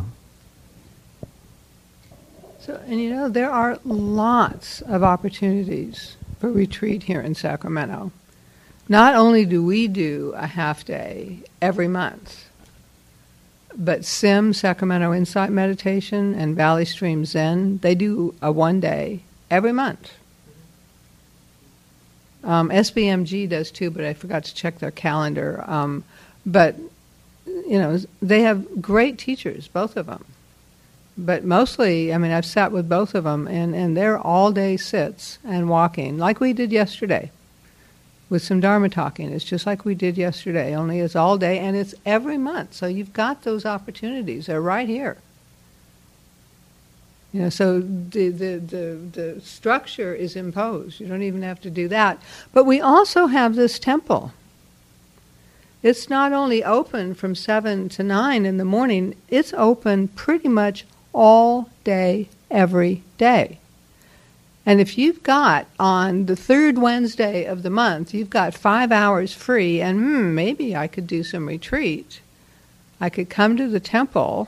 So, and you know, there are lots of opportunities for retreat here in Sacramento. Not only do we do a half day every month, but SIM, Sacramento Insight Meditation, and Valley Stream Zen, they do a one day every month. Um, S B M G does too, but I forgot to check their calendar. Um, but, you know, they have great teachers, both of them. But mostly, I mean, I've sat with both of them, and, and they're all-day sits and walking, like we did yesterday, with some Dharma talking. It's just like we did yesterday, only it's all day, and it's every month. So you've got those opportunities. They're right here. You know, so the, the, the, the structure is imposed. You don't even have to do that. But we also have this temple. It's not only open from seven to nine in the morning, it's open pretty much all day, every day. And if you've got, on the third Wednesday of the month, you've got five hours free, and hmm, maybe I could do some retreat. I could come to the temple.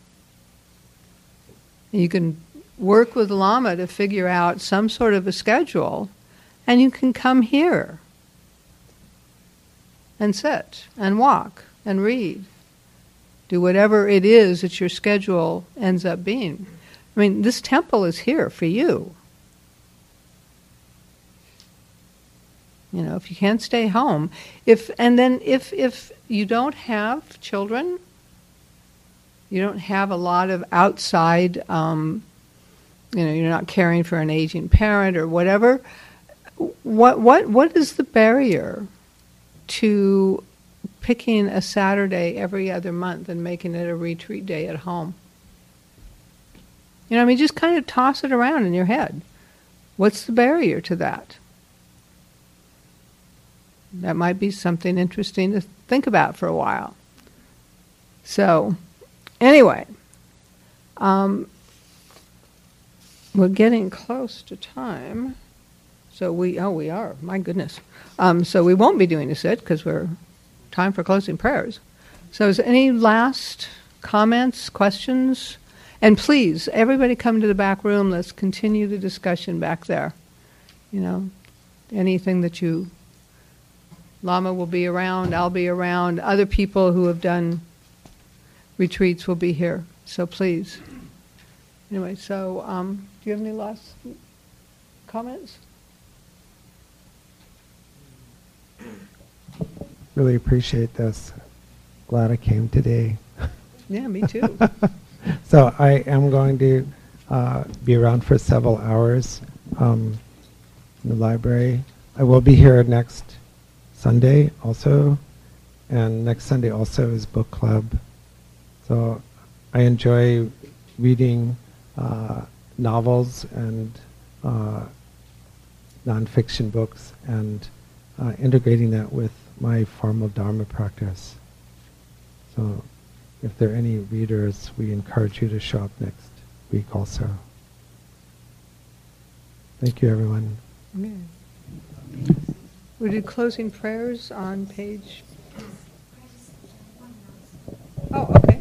You can work with Lama to figure out some sort of a schedule, and you can come here and sit and walk and read. Do whatever it is that your schedule ends up being. I mean, this temple is here for you. You know, if you can't stay home, if and then if if you don't have children, you don't have a lot of outside, um, you know, you're not caring for an aging parent or whatever. What what what is the barrier to picking a Saturday every other month and making it a retreat day at home? You know, I mean, just kind of toss it around in your head. What's the barrier to that? That might be something interesting to think about for a while. So, anyway, um, we're getting close to time. So we, oh, we are, my goodness. Um, so we won't be doing a sit because we're time for closing prayers. So is any last comments, questions? And please, everybody come to the back room. Let's continue the discussion back there. You know, anything that you... Lama will be around, I'll be around, other people who have done retreats will be here, so please. Anyway, so um, do you have any last comments? Really appreciate this. Glad I came today. Yeah, me too. So I am going to uh, be around for several hours um, in the library. I will be here next Sunday also, and next Sunday also is book club. So I enjoy reading uh, novels and uh, nonfiction books and uh, integrating that with my formal Dharma practice. So if there are any readers, we encourage you to show up next week also. Thank you, everyone. Okay. We did closing prayers on page... Oh, okay.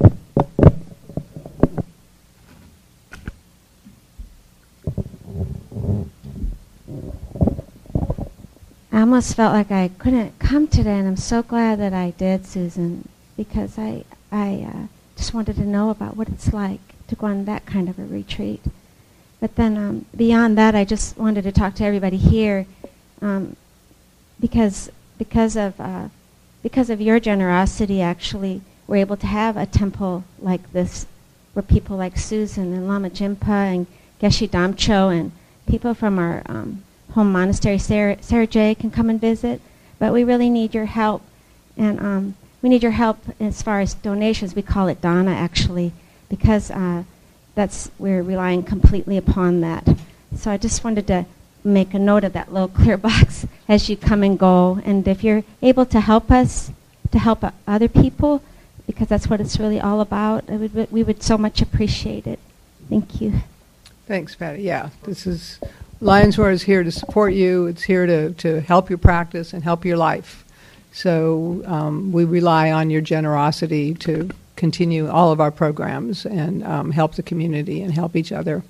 I almost felt like I couldn't come today, and I'm so glad that I did, Susan, because I, I uh, just wanted to know about what it's like to go on that kind of a retreat. But then um, beyond that, I just wanted to talk to everybody here. Um, Because because of uh, because of your generosity, actually, we're able to have a temple like this, where people like Susan and Lama Jinpa and Geshe Damcho and people from our um, home monastery, Sarah, Sarah J, can come and visit. But we really need your help, and um, we need your help as far as donations. We call it Dana, actually, because uh, that's we're relying completely upon that. So I just wanted to make a note of that little clear box as you come and go. And if you're able to help us, to help uh, other people, because that's what it's really all about, I would, we would so much appreciate it. Thank you. Thanks, Patty. Yeah, this is, Lions Roar is here to support you. It's here to, to help your practice and help your life. So um, we rely on your generosity to continue all of our programs and um, help the community and help each other.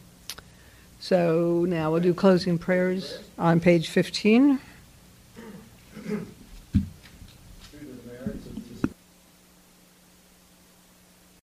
So now we'll do closing prayers on page fifteen.